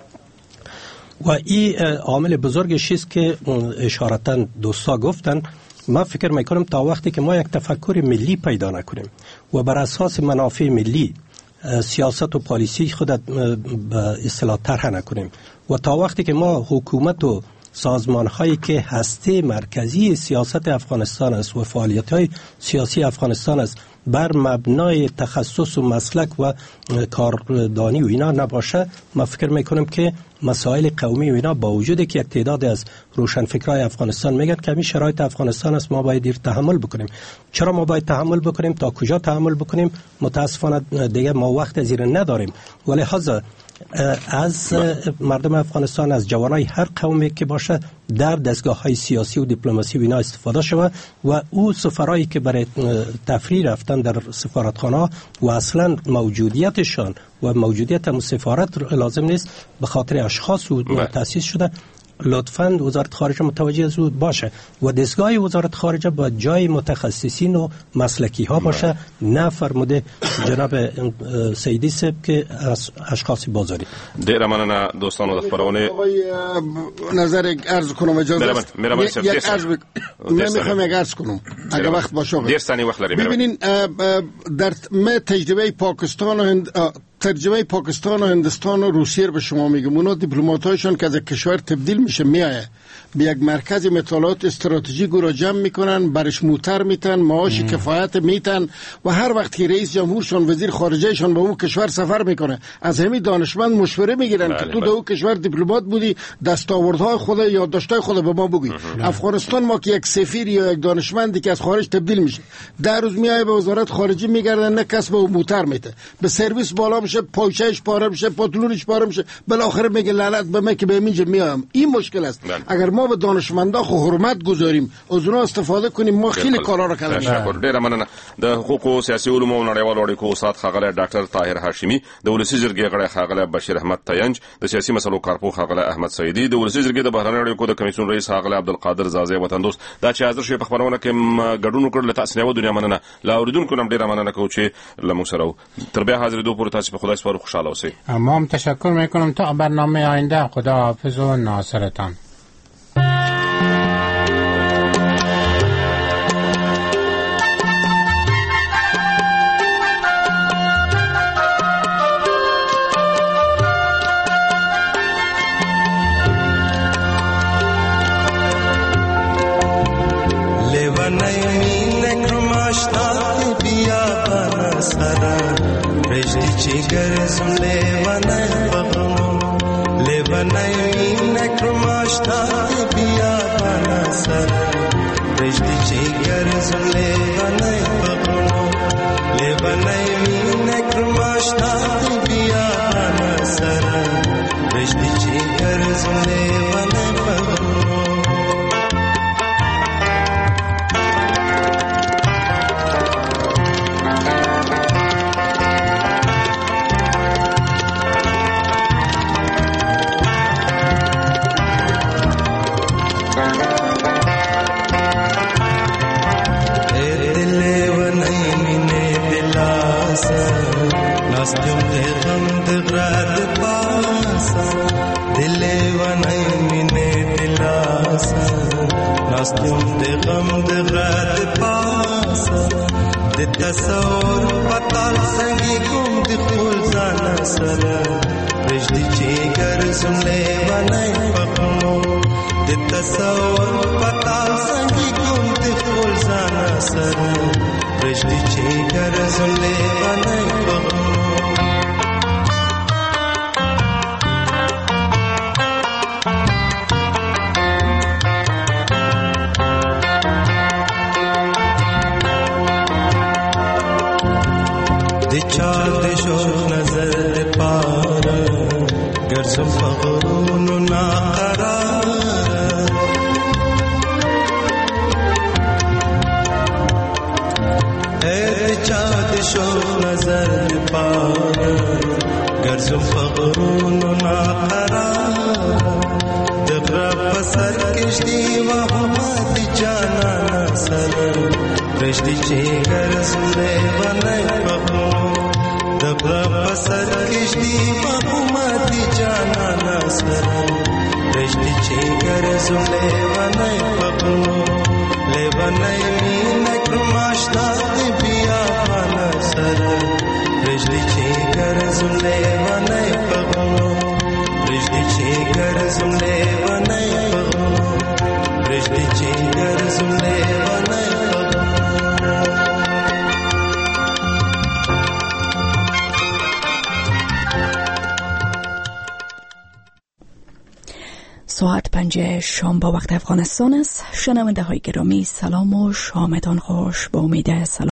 و این عامل بزرگش است که اشارتا دوستا گفتن. من فکر میکنم تا وقتی که ما یک تفکر ملی پیدا نکنیم و بر اساس منافع ملی سیاست و پالیسی خود به اصطلاح طرح نکنیم و تا وقتی که ما حکومت و سازمان هایی که هسته مرکزی سیاست افغانستان است و فعالیت های سیاسی افغانستان است بر مبنای تخصص و مسلک و کاردانی و اینا نباشه، من فکر میکنم که مسائل قومی و اینا با وجودی که یک تعداد از روشنفکرای افغانستان میگن که همین شرایط افغانستان است، ما باید دیر تحمل بکنیم. چرا ما باید تحمل بکنیم؟ تا کجا تحمل بکنیم؟ متاسفانه دیگه ما وقت از این نداریم. ولی لحاظا از مردم افغانستان، از جوانای هر قومی که باشه در دستگاه های سیاسی و دیپلماسی و اینا استفاده شود و او سفرایی که برای تفریح رفتن در سفارتخانه و اصلا موجودیتشان و موجودیت هم سفارت لازم نیست، به خاطر اشخاص تأسیس شده، لطفاً وزارت خارجه متوجه از او باشه و دستگاه وزارت خارجه با جای متخصصین و مسلکی ها باشه، نه فرموده جناب سیدی صاحب که اشخاص بازاری. ډیره مننه دوستانو د خبرونه. نظر عرض کنم اجازه است؟ یک عرض نمیخوام یک عرض کنم اگه وقت باشه. دیر ثانیه وقت لریم. ببینین در تجربه پاکستان و ترجمه پاکستان و هندوستان و روسیه رو به شما میگم. اونا دیپلمات‌هاشون که از کشور تبدیل میشه میایه به یک مرکز مطالعات استراتژیک رو جمع میکنن، برش موتر میتن، معاش کفایت میتن و هر وقت که رئیس جمهورشون وزیر خارجهشون به اون کشور سفر میکنه از همین دانشمند مشوره میگیرن که تو در اون کشور دیپلمات بودی، دستاوردهای خود یا یادداشت‌های خود به ما بگی. افغانستان ما که یک سفیر یا یک دانشمندی که از خارج تبدیل میشه در روز میایه به وزارت خارجه میگردن، نه کس به اون موتر میته، به سرویس بالا میشه، پایچهش پاره میشه، پاتلونش پاره میشه، بالاخره میگه لعنت به من که به اینجا میام. این مشکل است. اگر ما به دانشمندا خو حرمت گذاریم، از اونها استفاده کنیم، ما خیلی کارا را کردیم. تشکر. ډیره مننه. د حقوق او سیاسي علومو نړیوالو اړیکو استاد ښاغلی ډاکټر طاهر هاشمي، د ولسي جرګې غړی ښاغلی بشیر احمد تینج، د سیاسي مسلو کارپوه ښاغلی احمد سعیدي، د ولسي جرګې د بهرنیو اړیکو د کمیسیون رئیس ښاغلی عبدالقادر زازی وطن دوست. دا چې حاضر شوی په خبرونه کې ګډون وکړ، له تاسو نه و دنیا مننه. لا اوریدونکو نم ډیره مننه کوم چې له موږ سره تر بیا حاضرېدو پورې تاسو په خدای سپارو، خوشاله اوسئ. ما هم تشکر میکنم. تا برنامه آینده خدا حافظ و ناصرتان. رشدی چیگر زله بنای بغنو لبنای مینک رماشنا بیا نسر رشدی چیگر زله بنای بغنو تصور پتال سنگی کوم دی خول زانا سر رشدی چیگر زمله ونای پخنو دی تصور پتال سنگی کوم دی خول زانا سر رشدی چیگر زمله ونای پخنو فغرون ناقرار اے چاند شوق نظر پار گرزم فغرون ناقرار دغرا پسر کشتی و همادی جانا نسر رشدی چی گرزم ونای بخون دغرا پسر کشتی و همادی جانا نسر رشدی چیگر زله ونای پخنو لیونای مینک رماشتا بیا نسر رشدی چیگر زله ونای پخنو رشدی چیگر زله ونای پخنو رشدی چیگر زله ونای ساعت 5 شام با وقت افغانستان است. شنونده های گرامی سلام و شامتان خوش. با امید سلام